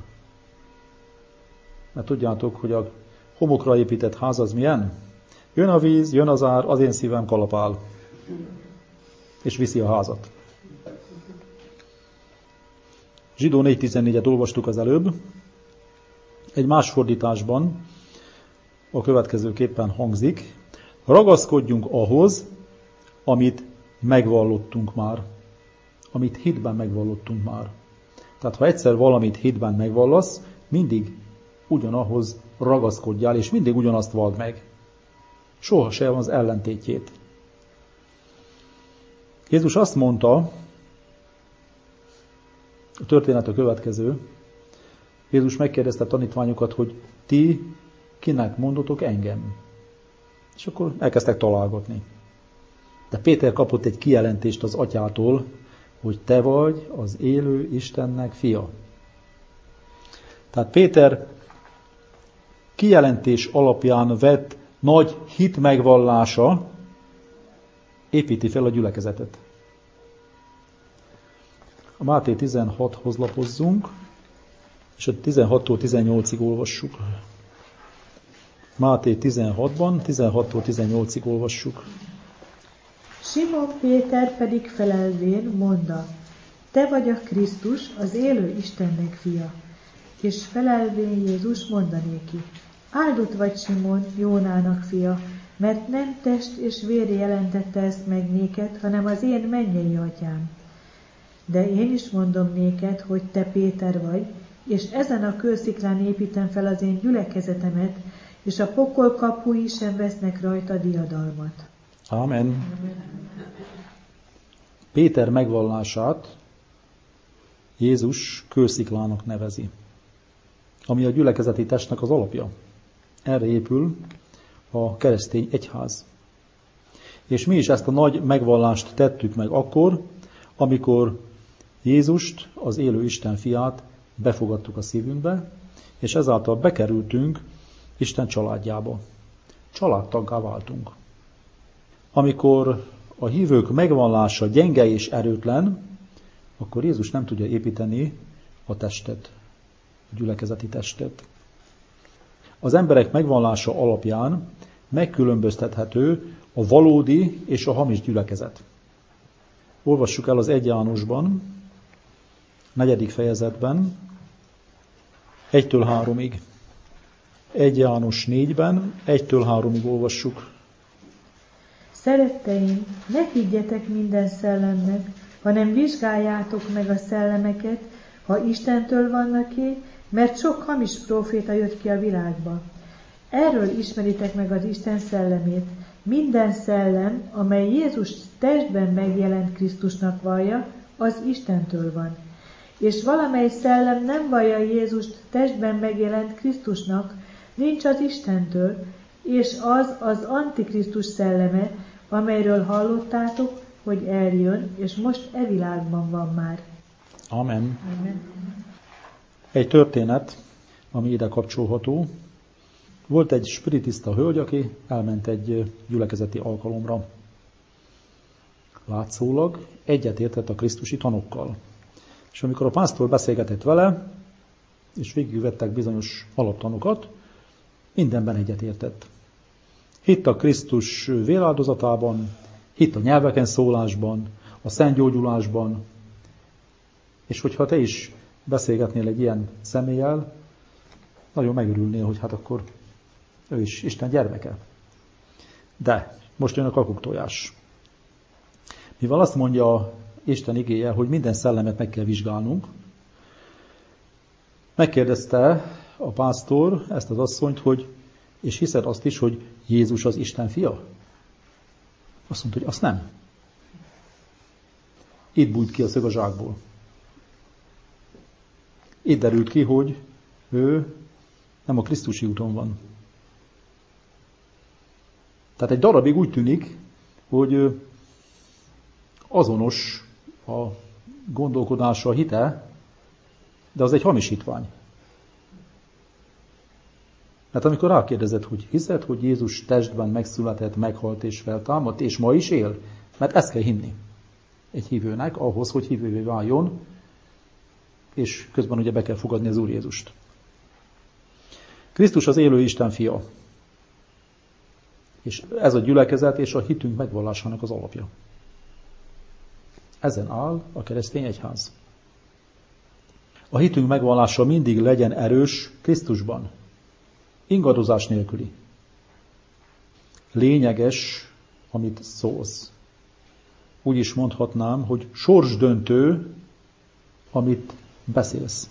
Mert tudjátok, hogy a homokra épített ház az milyen? Jön a víz, jön az ár, az én szívem kalapál. És viszi a házat. Zsidó 4.14-et olvastuk az előbb. Egy más fordításban a következőképpen hangzik: ragaszkodjunk ahhoz, amit megvallottunk már. Amit hitben megvallottunk már. Tehát ha egyszer valamit hitben megvallasz, mindig ugyanahhoz ragaszkodjál, és mindig ugyanazt vald meg. Soha sem az ellentétjét. Jézus azt mondta, a történet a következő, Jézus megkérdezte tanítványokat, hogy ti kinek mondotok engem? És akkor elkezdtek találgatni. De Péter kapott egy kijelentést az atyától, hogy te vagy az élő Istennek fia. Tehát Péter kijelentés alapján vett nagy hit megvallása építi fel a gyülekezetet. A Máté 16-hoz lapozzunk, és a 16-tól 18-ig olvassuk. Máté 16-ban, 16-tól 18-ig olvassuk. Simon Péter pedig felelvén mondta: te vagy a Krisztus, az élő Istennek fia. És felelvén Jézus mondanéki: áldott vagy Simon, Jónának fia, mert nem test és vér jelentette ezt meg néked, hanem az én mennyei atyám. De én is mondom néked, hogy te Péter vagy, és ezen a kősziklán építem fel az én gyülekezetemet, és a pokol kapui sem vesznek rajta diadalmat. Amen. Péter megvallását Jézus kősziklának nevezi, ami a gyülekezeti testnek az alapja. Erre épül a keresztény egyház. És mi is ezt a nagy megvallást tettük meg akkor, amikor Jézust, az élő Isten fiát befogadtuk a szívünkbe, és ezáltal bekerültünk Isten családjába. Családtaggá váltunk. Amikor a hívők megvallása gyenge és erőtlen, akkor Jézus nem tudja építeni a testet, a gyülekezeti testet. Az emberek megvallása alapján megkülönböztethető a valódi és a hamis gyülekezet. Olvassuk el az 1 Jánosban, 4. fejezetben, 1-től 3-ig. 1 János 4-ben, 1-től 3-ig olvassuk. Szeretteim, ne higgyetek minden szellemnek, hanem vizsgáljátok meg a szellemeket, ha Istentől vannak-e, mert sok hamis próféta jött ki a világba. Erről ismeritek meg az Isten szellemét. Minden szellem, amely Jézus testben megjelent Krisztusnak vallja, az Istentől van. És valamely szellem nem vallja Jézust testben megjelent Krisztusnak, nincs az Istentől, és az Antikrisztus szelleme, amelyről hallottátok, hogy eljön, és most e világban van már. Amen. Amen. Egy történet, ami ide kapcsolható. Volt egy spiritista hölgy, aki elment egy gyülekezeti alkalomra. Látszólag egyetértett a krisztusi tanokkal. És amikor a pásztor beszélgetett vele, és végigvettek bizonyos alaptanokat, mindenben egyetértett. Hitt a Krisztus véráldozatában, hitt a nyelveken szólásban, a szentgyógyulásban, és hogyha te is beszélgetnél egy ilyen személlyel, nagyon megörülnél, hogy hát akkor ő is Isten gyermeke. De most jön a kakuktojás. Mivel azt mondja Isten igéje, hogy minden szellemet meg kell vizsgálnunk, megkérdezte a pásztor ezt az asszonyt, hogy és hiszed azt is, hogy Jézus az Isten fia? Azt mondta, hogy azt nem. Itt bújt ki a szög a zsákból. Itt derült ki, hogy ő nem a Krisztusi úton van. Tehát egy darabig úgy tűnik, hogy azonos a gondolkodása, a hite, de az egy hamisítvány. Mert amikor rákérdezett, hogy hiszed, hogy Jézus testben megszületett, meghalt és feltámadt, és ma is él, mert ezt kell hinni egy hívőnek, ahhoz, hogy hívővé váljon, és közben ugye be kell fogadni az Úr Jézust. Krisztus az élő Isten fia. És ez a gyülekezet és a hitünk megvallásának az alapja. Ezen áll a keresztény egyház. A hitünk megvallása mindig legyen erős Krisztusban. Ingadozás nélküli. Lényeges, amit szólsz. Úgy is mondhatnám, hogy sorsdöntő, amit beszélsz.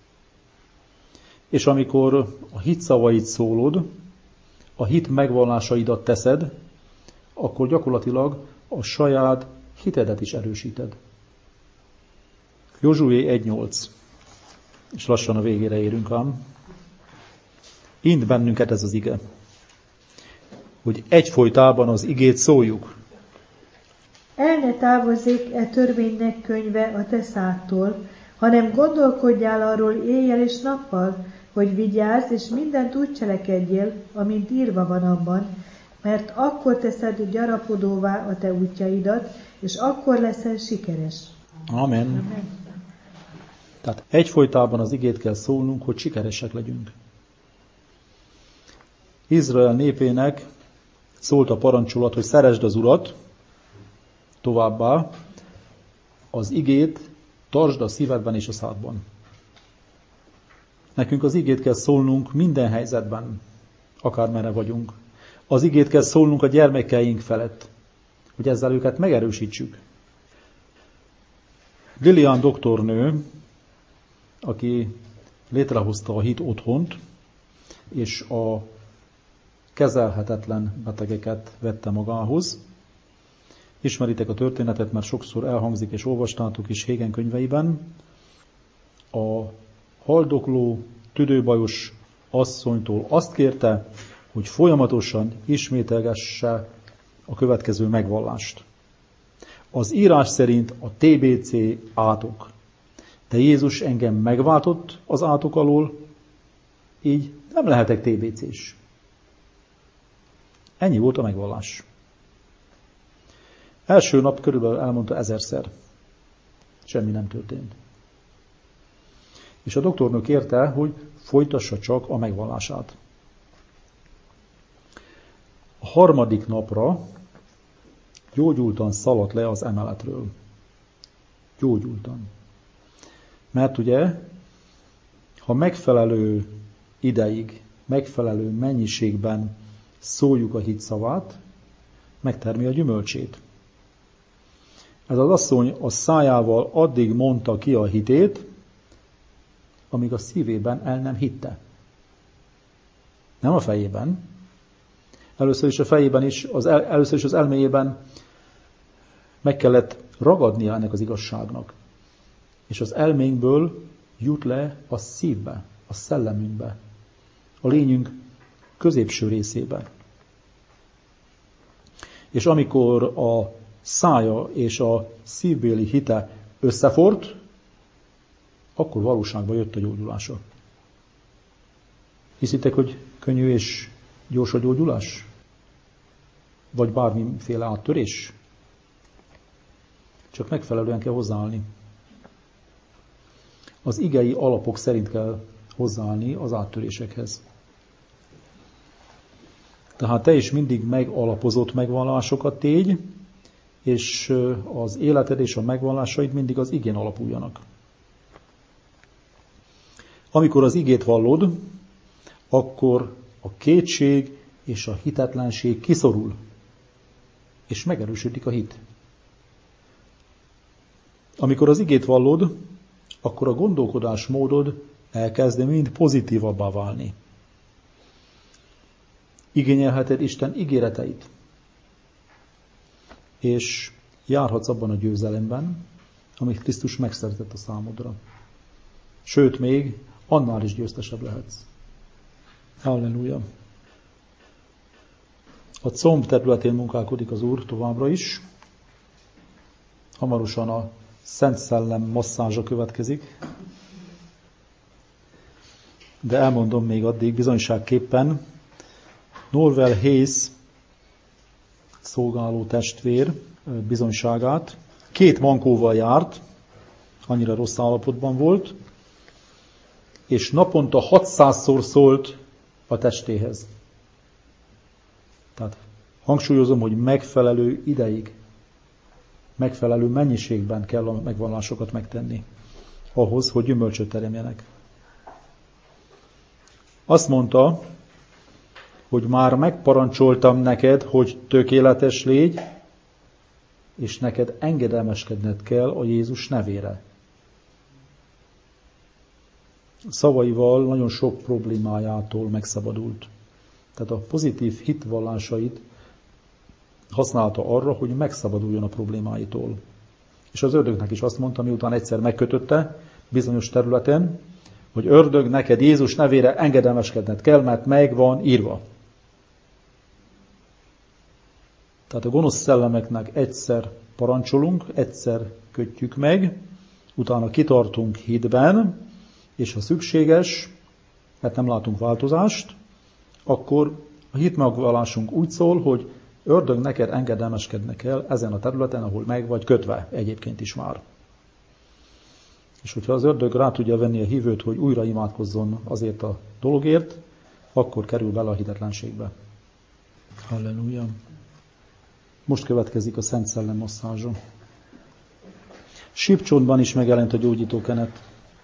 És amikor a hit szavait szólod, a hit megvallásaidat teszed, akkor gyakorlatilag a saját hitedet is erősíted. Józsué 1.8. És lassan a végére érünk ám. Int bennünket ez az ige, hogy egyfolytában az igét szóljuk. El ne távozzék e törvénynek könyve a te szádtól, hanem gondolkodjál arról éjjel és nappal, hogy vigyázz, és mindent úgy cselekedjél, amint írva van abban, mert akkor teszed gyarapodóvá a te útjaidat, és akkor leszel sikeres. Amen. Amen. Tehát egyfolytában az igét kell szólnunk, hogy sikeresek legyünk. Izrael népének szólt a parancsolat, hogy szeresd az Urat, továbbá az igét tartsd a szívedben és a szádban. Nekünk az igét kell szólnunk minden helyzetben, akármerre vagyunk. Az igét kell szólnunk a gyermekeink felett, hogy ezzel őket megerősítsük. Lilian doktornő, aki létrehozta a hit otthont, és a kezelhetetlen betegeket vette magához. Ismeritek a történetet, mert sokszor elhangzik, és olvastátok is Hégen könyveiben. A haldokló, tüdőbajos asszonytól azt kérte, hogy folyamatosan ismételgesse a következő megvallást. Az írás szerint a TBC átok. De Jézus engem megváltott az átok alól, így nem lehetek TBC-s. Ennyi volt a megvallás. Első nap körülbelül elmondta 1000-szer. Semmi nem történt. És a doktornő kérte, hogy folytassa csak a megvallását. A harmadik napra gyógyultan szaladt le az emeletről. Gyógyultan. Mert ugye, ha megfelelő ideig, megfelelő mennyiségben szóljuk a hit szavát, megtermi a gyümölcsét. Ez az asszony a szájával addig mondta ki a hitét, amíg a szívében el nem hitte. Nem a fejében. Először is a fejében is, először is az elméjében meg kellett ragadnia ennek az igazságnak. És az elménkből jut le a szívbe, a szellemünkbe, a lényünk középső részébe. És amikor a szája és a szívbéli hite összefort, akkor valóságban jött a gyógyulása. Hiszitek, hogy könnyű és gyors a gyógyulás? Vagy bármiféle áttörés? Csak megfelelően kell hozzáállni. Az igei alapok szerint kell hozzáállni az áttörésekhez. Tehát te is mindig megalapozott megvallásokat tégy, és az életed és a megvallásaid mindig az igén alapuljanak. Amikor az igét vallod, akkor a kétség és a hitetlenség kiszorul. és megerősödik a hit. Amikor az igét vallod, akkor a gondolkodásmódod elkezd mind pozitívabbá válni. Igényelheted Isten ígéreteit, és járhatsz abban a győzelemben, amit Krisztus megszerzett a számodra. Sőt, még annál is győztesebb lehetsz. Halleluja! A comb területén munkálkodik az Úr továbbra is. Hamarosan a Szent Szellem masszázsa következik. De elmondom még addig bizonyságképpen, Norvel Hayes szolgáló testvér bizonyságát. 2 mankóval járt, annyira rossz állapotban volt, és naponta 600-szor szólt a testéhez. Tehát hangsúlyozom, hogy megfelelő ideig, megfelelő mennyiségben kell a megvallásokat megtenni, ahhoz, hogy gyümölcsöt teremjenek. Azt mondta, hogy már megparancsoltam neked, hogy tökéletes légy, és neked engedelmeskedned kell a Jézus nevére. Szavaival nagyon sok problémájától megszabadult. Tehát a pozitív hitvallásait használta arra, hogy megszabaduljon a problémáitól. És az ördögnek is azt mondta, miután egyszer megkötötte bizonyos területen, hogy ördög, neked Jézus nevére engedelmeskedned kell, mert meg van írva. Tehát a gonosz szellemeknek egyszer parancsolunk, egyszer kötjük meg, utána kitartunk hitben, és ha szükséges, mert nem látunk változást, akkor a hitmegvallásunk úgy szól, hogy ördög, neked engedelmeskednek kell ezen a területen, ahol meg vagy kötve egyébként is már. És hogyha az ördög rá tudja venni a hívőt, hogy újra imádkozzon azért a dologért, akkor kerül bele a hitetlenségbe. Halleluja! Most következik a Szent Szellem masszázsa. Sípcsontban is megjelent a gyógyító kenet.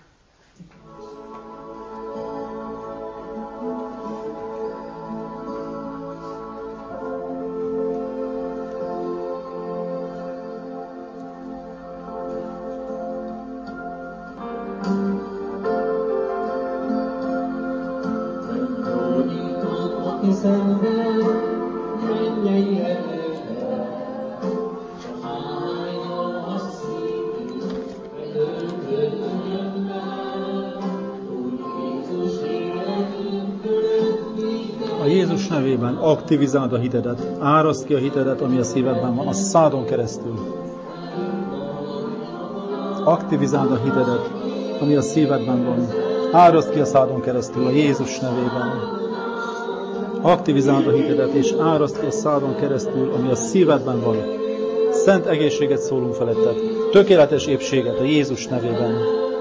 A Jézus nevében aktivizáld a hitedet, áraszd ki a hitedet, ami a szívedben van, a szádon keresztül. Aktivizáld a hitedet, ami a szívedben van, áraszd ki a szádon keresztül, a Jézus nevében. Aktivizáld a hitedet, és áraszd ki a szádon keresztül, ami a szívedben van. Szent egészséget szólunk feletted, tökéletes épséget a Jézus nevében.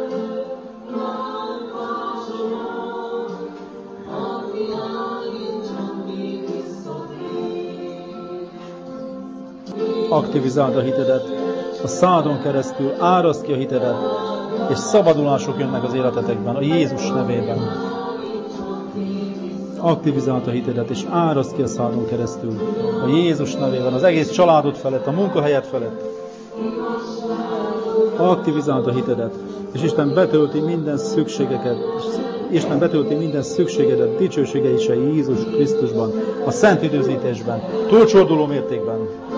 Aktivizáld a hitedet, a szádon keresztül áraszd ki a hitedet, és szabadulások jönnek az életetekben, a Jézus nevében. Aktivizáld a hitedet, és áraszd ki a szádon keresztül, a Jézus nevében, az egész családod felett, a munkahelyed felett. Aktivizáld a hitedet, és Isten betölti minden szükségeket, Isten betölti minden szükségedet, dicsősége is a Jézus Krisztusban, a szent időzítésben, túlcsorduló mértékben.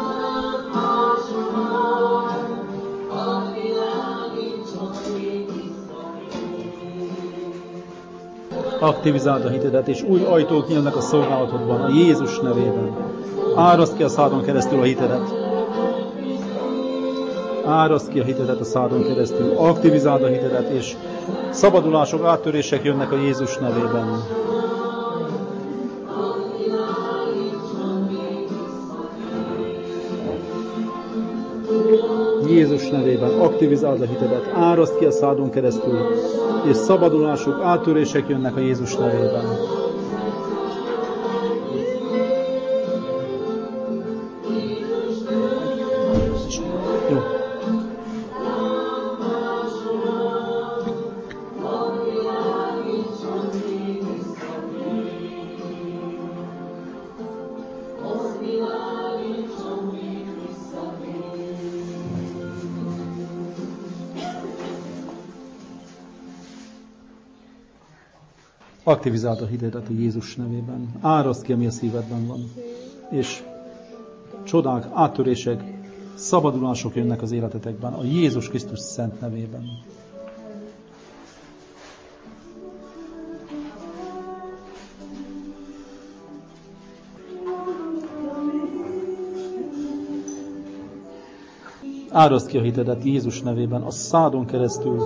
Aktivizáld a hitedet, és új ajtók nyílnak a szolgálatodban, a Jézus nevében. Áraszd ki a szádon keresztül a hitedet. Áraszd ki a hitedet a szádon keresztül. Aktivizáld a hitedet, és szabadulások, áttörések jönnek a Jézus nevében. Jézus nevében aktivizáld a hitedet, áraszd ki a szádon keresztül, és szabadulások, áttörések jönnek a Jézus nevében. Jó. Aktivizáld a hidedet a Jézus nevében. Áraszd ki, ami a szívedben van. És csodák, áttörések, szabadulások jönnek az életetekben a Jézus Krisztus szent nevében. Áraszd ki a hitedet Jézus nevében, a szádon keresztül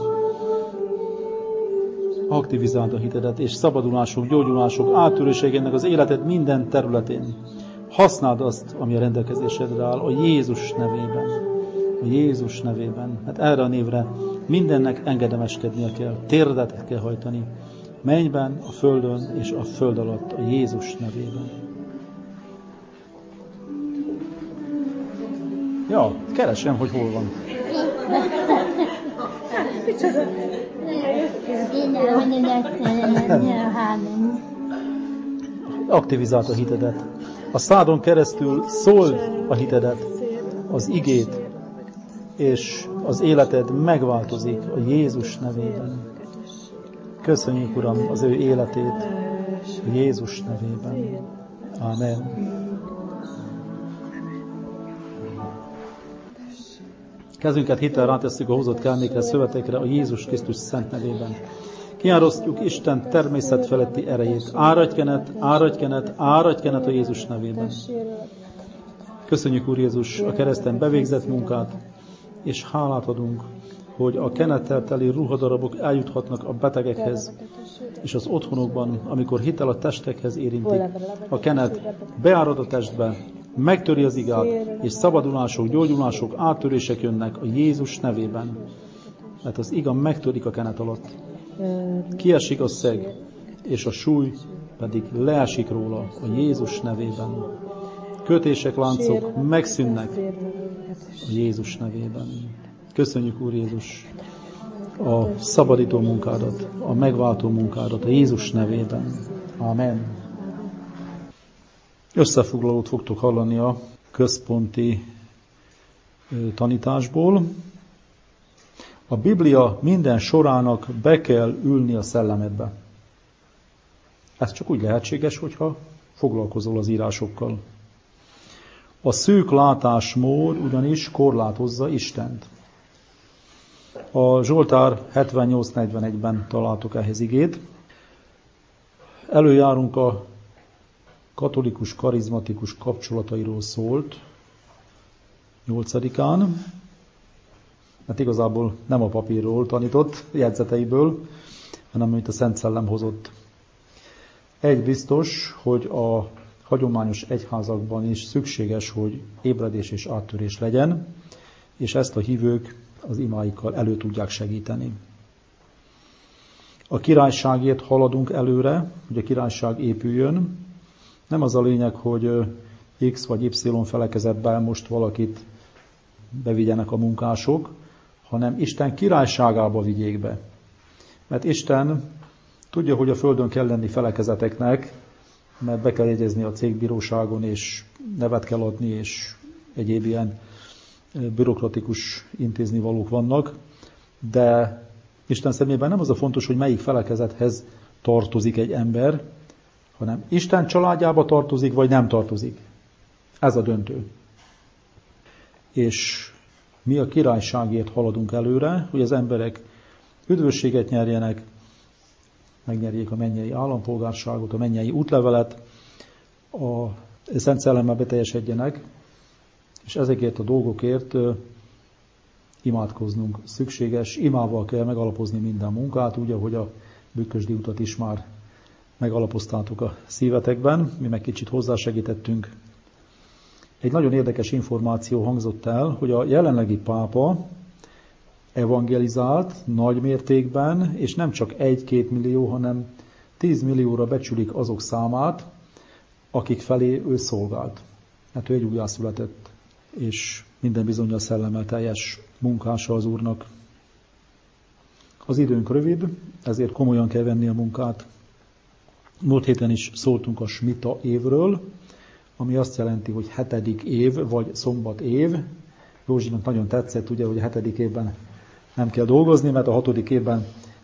aktivizáld a hitedet, és szabadulások, gyógyulások, áttörések ennek az életed minden területén. Használd azt, ami a rendelkezésedre áll, a Jézus nevében. A Jézus nevében. Hát erre a névre mindennek engedemeskednie kell, térdet kell hajtani. Mennyben, a földön és a föld alatt, a Jézus nevében. Ja, keresem, hogy hol van. Aktivizáld a hitedet. A szádon keresztül szóld a hitedet, az igét, és az életed megváltozik a Jézus nevében. Köszönjük, Uram, az ő életét a Jézus nevében. Amen. Kezünket hittel rátesszük a hozott kelmékre, szövetekre a Jézus Krisztus szent nevében. Kiárasztjuk Isten természet feletti erejét. Áradj kenet, áradj kenet, áradj kenet a Jézus nevében. Köszönjük, Úr Jézus, a kereszten bevégzett munkát, és hálát adunk, hogy a kenettel teli ruhadarabok eljuthatnak a betegekhez, és az otthonokban, amikor hitel a testekhez érintik, a kenet beárad a testbe, megtöri az igát, és szabadulások, gyógyulások, áttörések jönnek a Jézus nevében. Mert az iga megtörik a kenet alatt. Kiesik a szeg, és a súly pedig leesik róla a Jézus nevében. Kötések, láncok megszűnnek a Jézus nevében. Köszönjük, Úr Jézus, a szabadító munkádat, a megváltó munkádat a Jézus nevében. Amen. Összefoglalót fogtok hallani a központi tanításból. A Biblia minden sorának be kell ülni a szellemedbe. Ez csak úgy lehetséges, hogyha foglalkozol az írásokkal. A szűk látásmód ugyanis korlátozza Istent. A Zsoltár 78:41-ben találtok ehhez igét. Előjárunk a katolikus, karizmatikus kapcsolatairól szólt 8-án, mert igazából nem a papírról tanított jegyzeteiből, hanem amit a Szent Szellem hozott. Egy biztos, hogy a hagyományos egyházakban is szükséges, hogy ébredés és áttörés legyen, és ezt a hívők az imáikkal elő tudják segíteni. A királyságért haladunk előre, hogy a királyság épüljön. Nem az a lényeg, hogy X vagy Y felekezetben most valakit bevigyenek a munkások, hanem Isten királyságába vigyék be. Mert Isten tudja, hogy a földön kell lenni felekezeteknek, mert be kell jegyezni a cégbíróságon, és nevet kell adni, és egyéb ilyen bürokratikus intéznivalók vannak, de Isten szemében nem az a fontos, hogy melyik felekezethez tartozik egy ember, hanem Isten családjába tartozik, vagy nem tartozik. Ez a döntő. És mi a királyságért haladunk előre, hogy az emberek üdvösséget nyerjenek, megnyerjék a mennyei állampolgárságot, a mennyei útlevelet, a Szent Szellemmel beteljesedjenek, és ezekért a dolgokért imádkoznunk szükséges. Imával kell megalapozni minden munkát, úgy, ahogy a bükkösdi utat is már megalapoztátok a szívetekben, mi meg kicsit hozzásegítettünk. Egy nagyon érdekes információ hangzott el, hogy a jelenlegi pápa evangelizált nagy mértékben, és nem csak 1-2 millió, hanem 10 millióra becsülik azok számát, akik felé ő szolgált. Hát ő egy újjászületett, és minden bizonnyal szellemmel teljes munkása az Úrnak. Az időnk rövid, ezért komolyan kell venni a munkát. Múlt héten is szóltunk a Smita évről, ami azt jelenti, hogy 7. év, vagy szombat év. Józsinak nagyon tetszett, ugye, hogy a 7. évben nem kell dolgozni, mert a 6. évben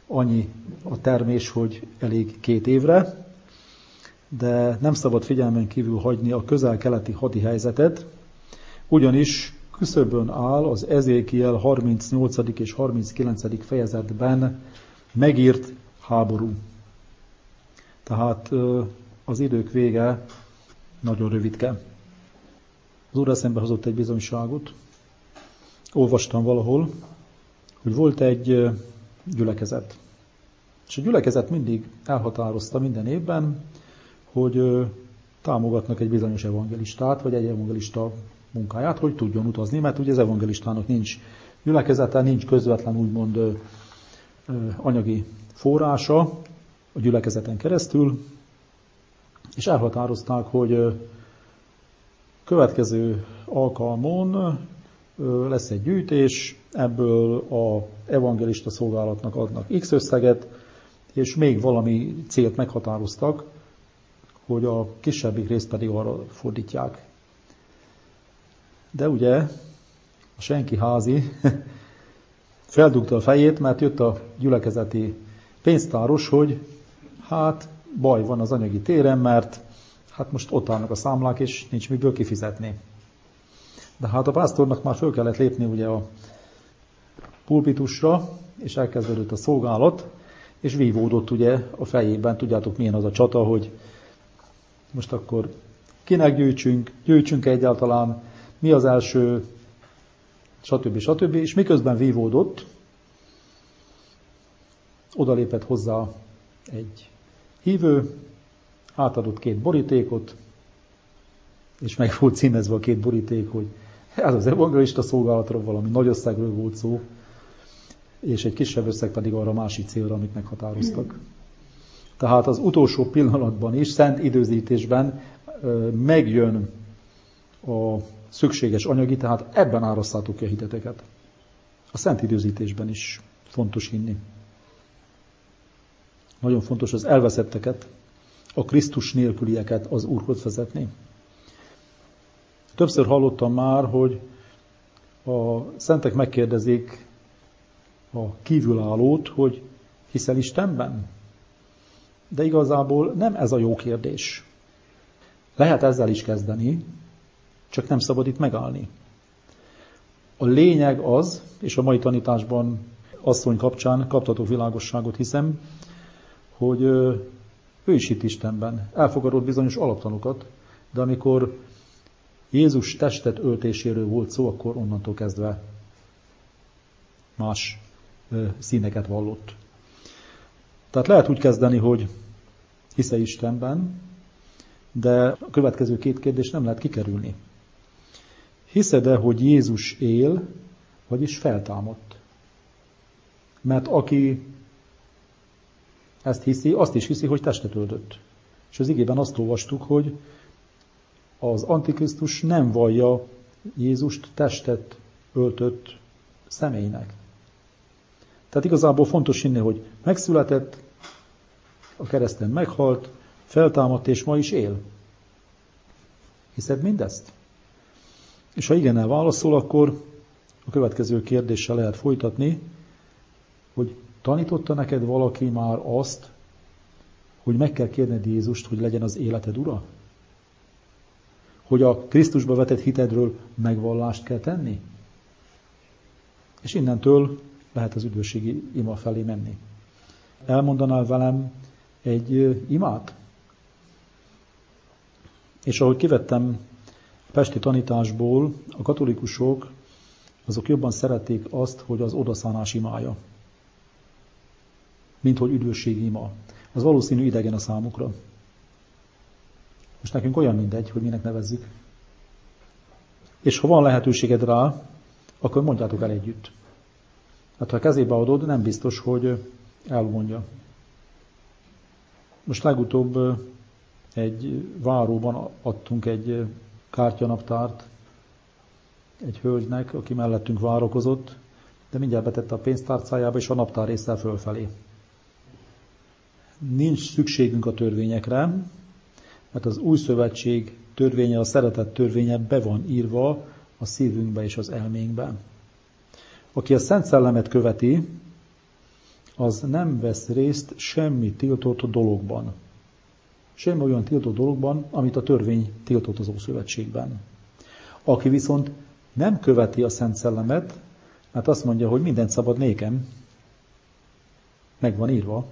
annyi a termés, hogy elég 2 évre, de nem szabad figyelmen kívül hagyni a közel-keleti hadihelyzetet, ugyanis küszöbön áll az Ezékiel 38. és 39. fejezetben megírt háború. Tehát az idők vége nagyon rövidke. Az Úr eszembe hozott egy bizonyságot. Olvastam valahol, hogy volt egy gyülekezet. És a gyülekezet mindig elhatározta minden évben, hogy támogatnak egy bizonyos evangelistát, vagy egy evangelista munkáját, hogy tudjon utazni, mert ugye az evangelistának nincs gyülekezete, nincs közvetlen úgymond anyagi forrása a gyülekezeten keresztül, és elhatározták, hogy következő alkalmon lesz egy gyűjtés, ebből az evangelista szolgálatnak adnak X összeget, és még valami célt meghatároztak, hogy a kisebbik részt pedig arra fordítják. De ugye a senki házi feldugta a fejét, mert jött a gyülekezeti pénztáros, hogy hát baj van az anyagi téren, mert hát most ott állnak a számlák, és nincs miből kifizetni. De hát a pásztornak már föl kellett lépni ugye a pulpitusra, és elkezdődött a szolgálat, és vívódott ugye a fejében, tudjátok milyen az a csata, hogy most akkor kinek gyűjtsünk egyáltalán, mi az első, stb. És miközben vívódott, odalépett hozzá egy hívő, átadott 2 borítékot, és meg volt címezve a 2 boríték, hogy ez az evangelista szolgálatról valami nagy összegről volt szó, és egy kisebb összeg pedig arra másik célra, amit meghatároztak. Tehát az utolsó pillanatban is, szent időzítésben megjön a szükséges anyagi, tehát ebben árasztátok ki a hiteteket. A szent időzítésben is fontos hinni. Nagyon fontos az elveszetteket, a Krisztus nélkülieket az Úrhoz vezetni. Többször hallottam már, hogy a szentek megkérdezik a kívülállót, hogy hiszel Istenben? De igazából nem ez a jó kérdés. Lehet ezzel is kezdeni, csak nem szabad itt megállni. A lényeg az, és a mai tanításban asszony kapcsán kaptatok világosságot, hiszem, hogy ő is hitt Istenben. Elfogadott bizonyos alaptanokat, de amikor Jézus testet öltéséről volt szó, akkor onnantól kezdve más színeket vallott. Tehát lehet úgy kezdeni, hogy hisz-e Istenben, de a következő 2 kérdést nem lehet kikerülni. Hiszed-e, hogy Jézus él, vagyis feltámadt? Mert aki ezt hiszi, azt is hiszi, hogy testet öltött. És az igében azt olvastuk, hogy az Antikrisztus nem vallja Jézust testet öltött személynek. Tehát igazából fontos hinni, hogy megszületett, a kereszten meghalt, feltámadt és ma is él. Hiszed mindezt? És ha igennel válaszol, akkor a következő kérdéssel lehet folytatni, hogy tanította neked valaki már azt, hogy meg kell kérned Jézust, hogy legyen az életed ura? Hogy a Krisztusba vetett hitedről megvallást kell tenni? És innentől lehet az üdvösségi ima felé menni. Elmondanál velem egy imát? És ahogy kivettem a pesti tanításból, a katolikusok azok jobban szerették azt, hogy az odaszánás imája, mint hogy üdvösségi ima. Az valószínű idegen a számukra. Most nekünk olyan mindegy, hogy minek nevezzük. És ha van lehetőséged rá, akkor mondjátok el együtt. Hát ha kezébe adod, nem biztos, hogy elmondja. Most legutóbb egy váróban adtunk egy kártyanaptárt egy hölgynek, aki mellettünk várakozott, de mindjárt betette a pénztárcájába, és a naptár résszel fölfelé. Nincs szükségünk a törvényekre, mert az új szövetség törvénye, a szeretet törvénye be van írva a szívünkbe és az elménkbe. Aki a Szent Szellemet követi, az nem vesz részt semmi tiltott dologban. Semmi olyan tiltott dologban, amit a törvény tiltott az Ószövetségben. Aki viszont nem követi a Szent Szellemet, mert azt mondja, hogy mindent szabad nékem, meg van írva.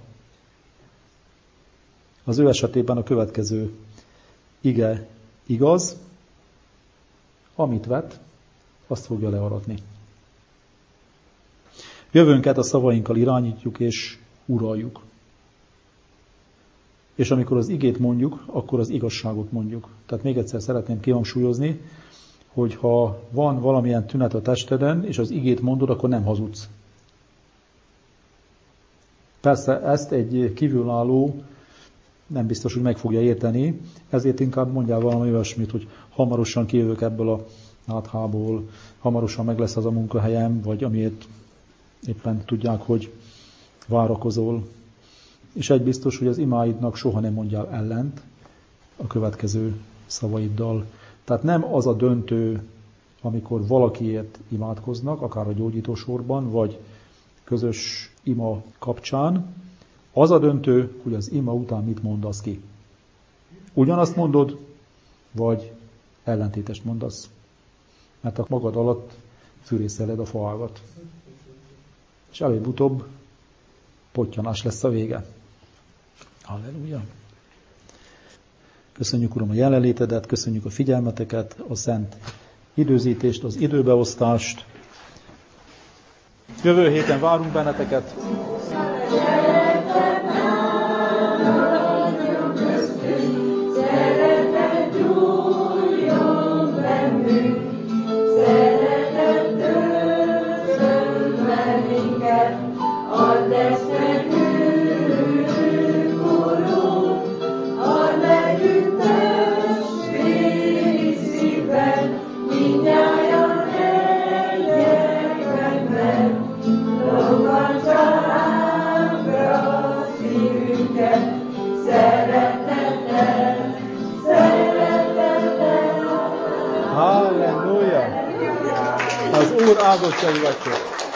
Az ő esetében a következő ige igaz, amit vet, azt fogja learatni. Jövőnket a szavainkkal irányítjuk és uraljuk. És amikor az igét mondjuk, akkor az igazságot mondjuk. Tehát még egyszer szeretném kihangsúlyozni, hogy ha van valamilyen tünet a testeden, és az igét mondod, akkor nem hazudsz. Persze ezt egy kívülálló nem biztos, hogy meg fogja érteni, ezért inkább mondjál valami olyasmit, hogy hamarosan kijövök ebből a náthából, hamarosan meg lesz az a munkahelyem, vagy amiért éppen tudják, hogy várakozol. És egy biztos, hogy az imáidnak soha nem mondjál ellent a következő szavaiddal. Tehát nem az a döntő, amikor valakiért imádkoznak, akár a gyógyítósorban, vagy közös ima kapcsán, az a döntő, hogy az ima után mit mondasz ki. Ugyanazt mondod, vagy ellentétest mondasz. Mert a magad alatt fűrészeled a faágat. És előbb-utóbb pottyanás lesz a vége. Halleluja! Köszönjük, Uram, a jelenlétedet, köszönjük a figyelmeteket, a szent időzítést, az időbeosztást. Jövő héten várunk benneteket. Halleluja! Az Úr áldott legyen.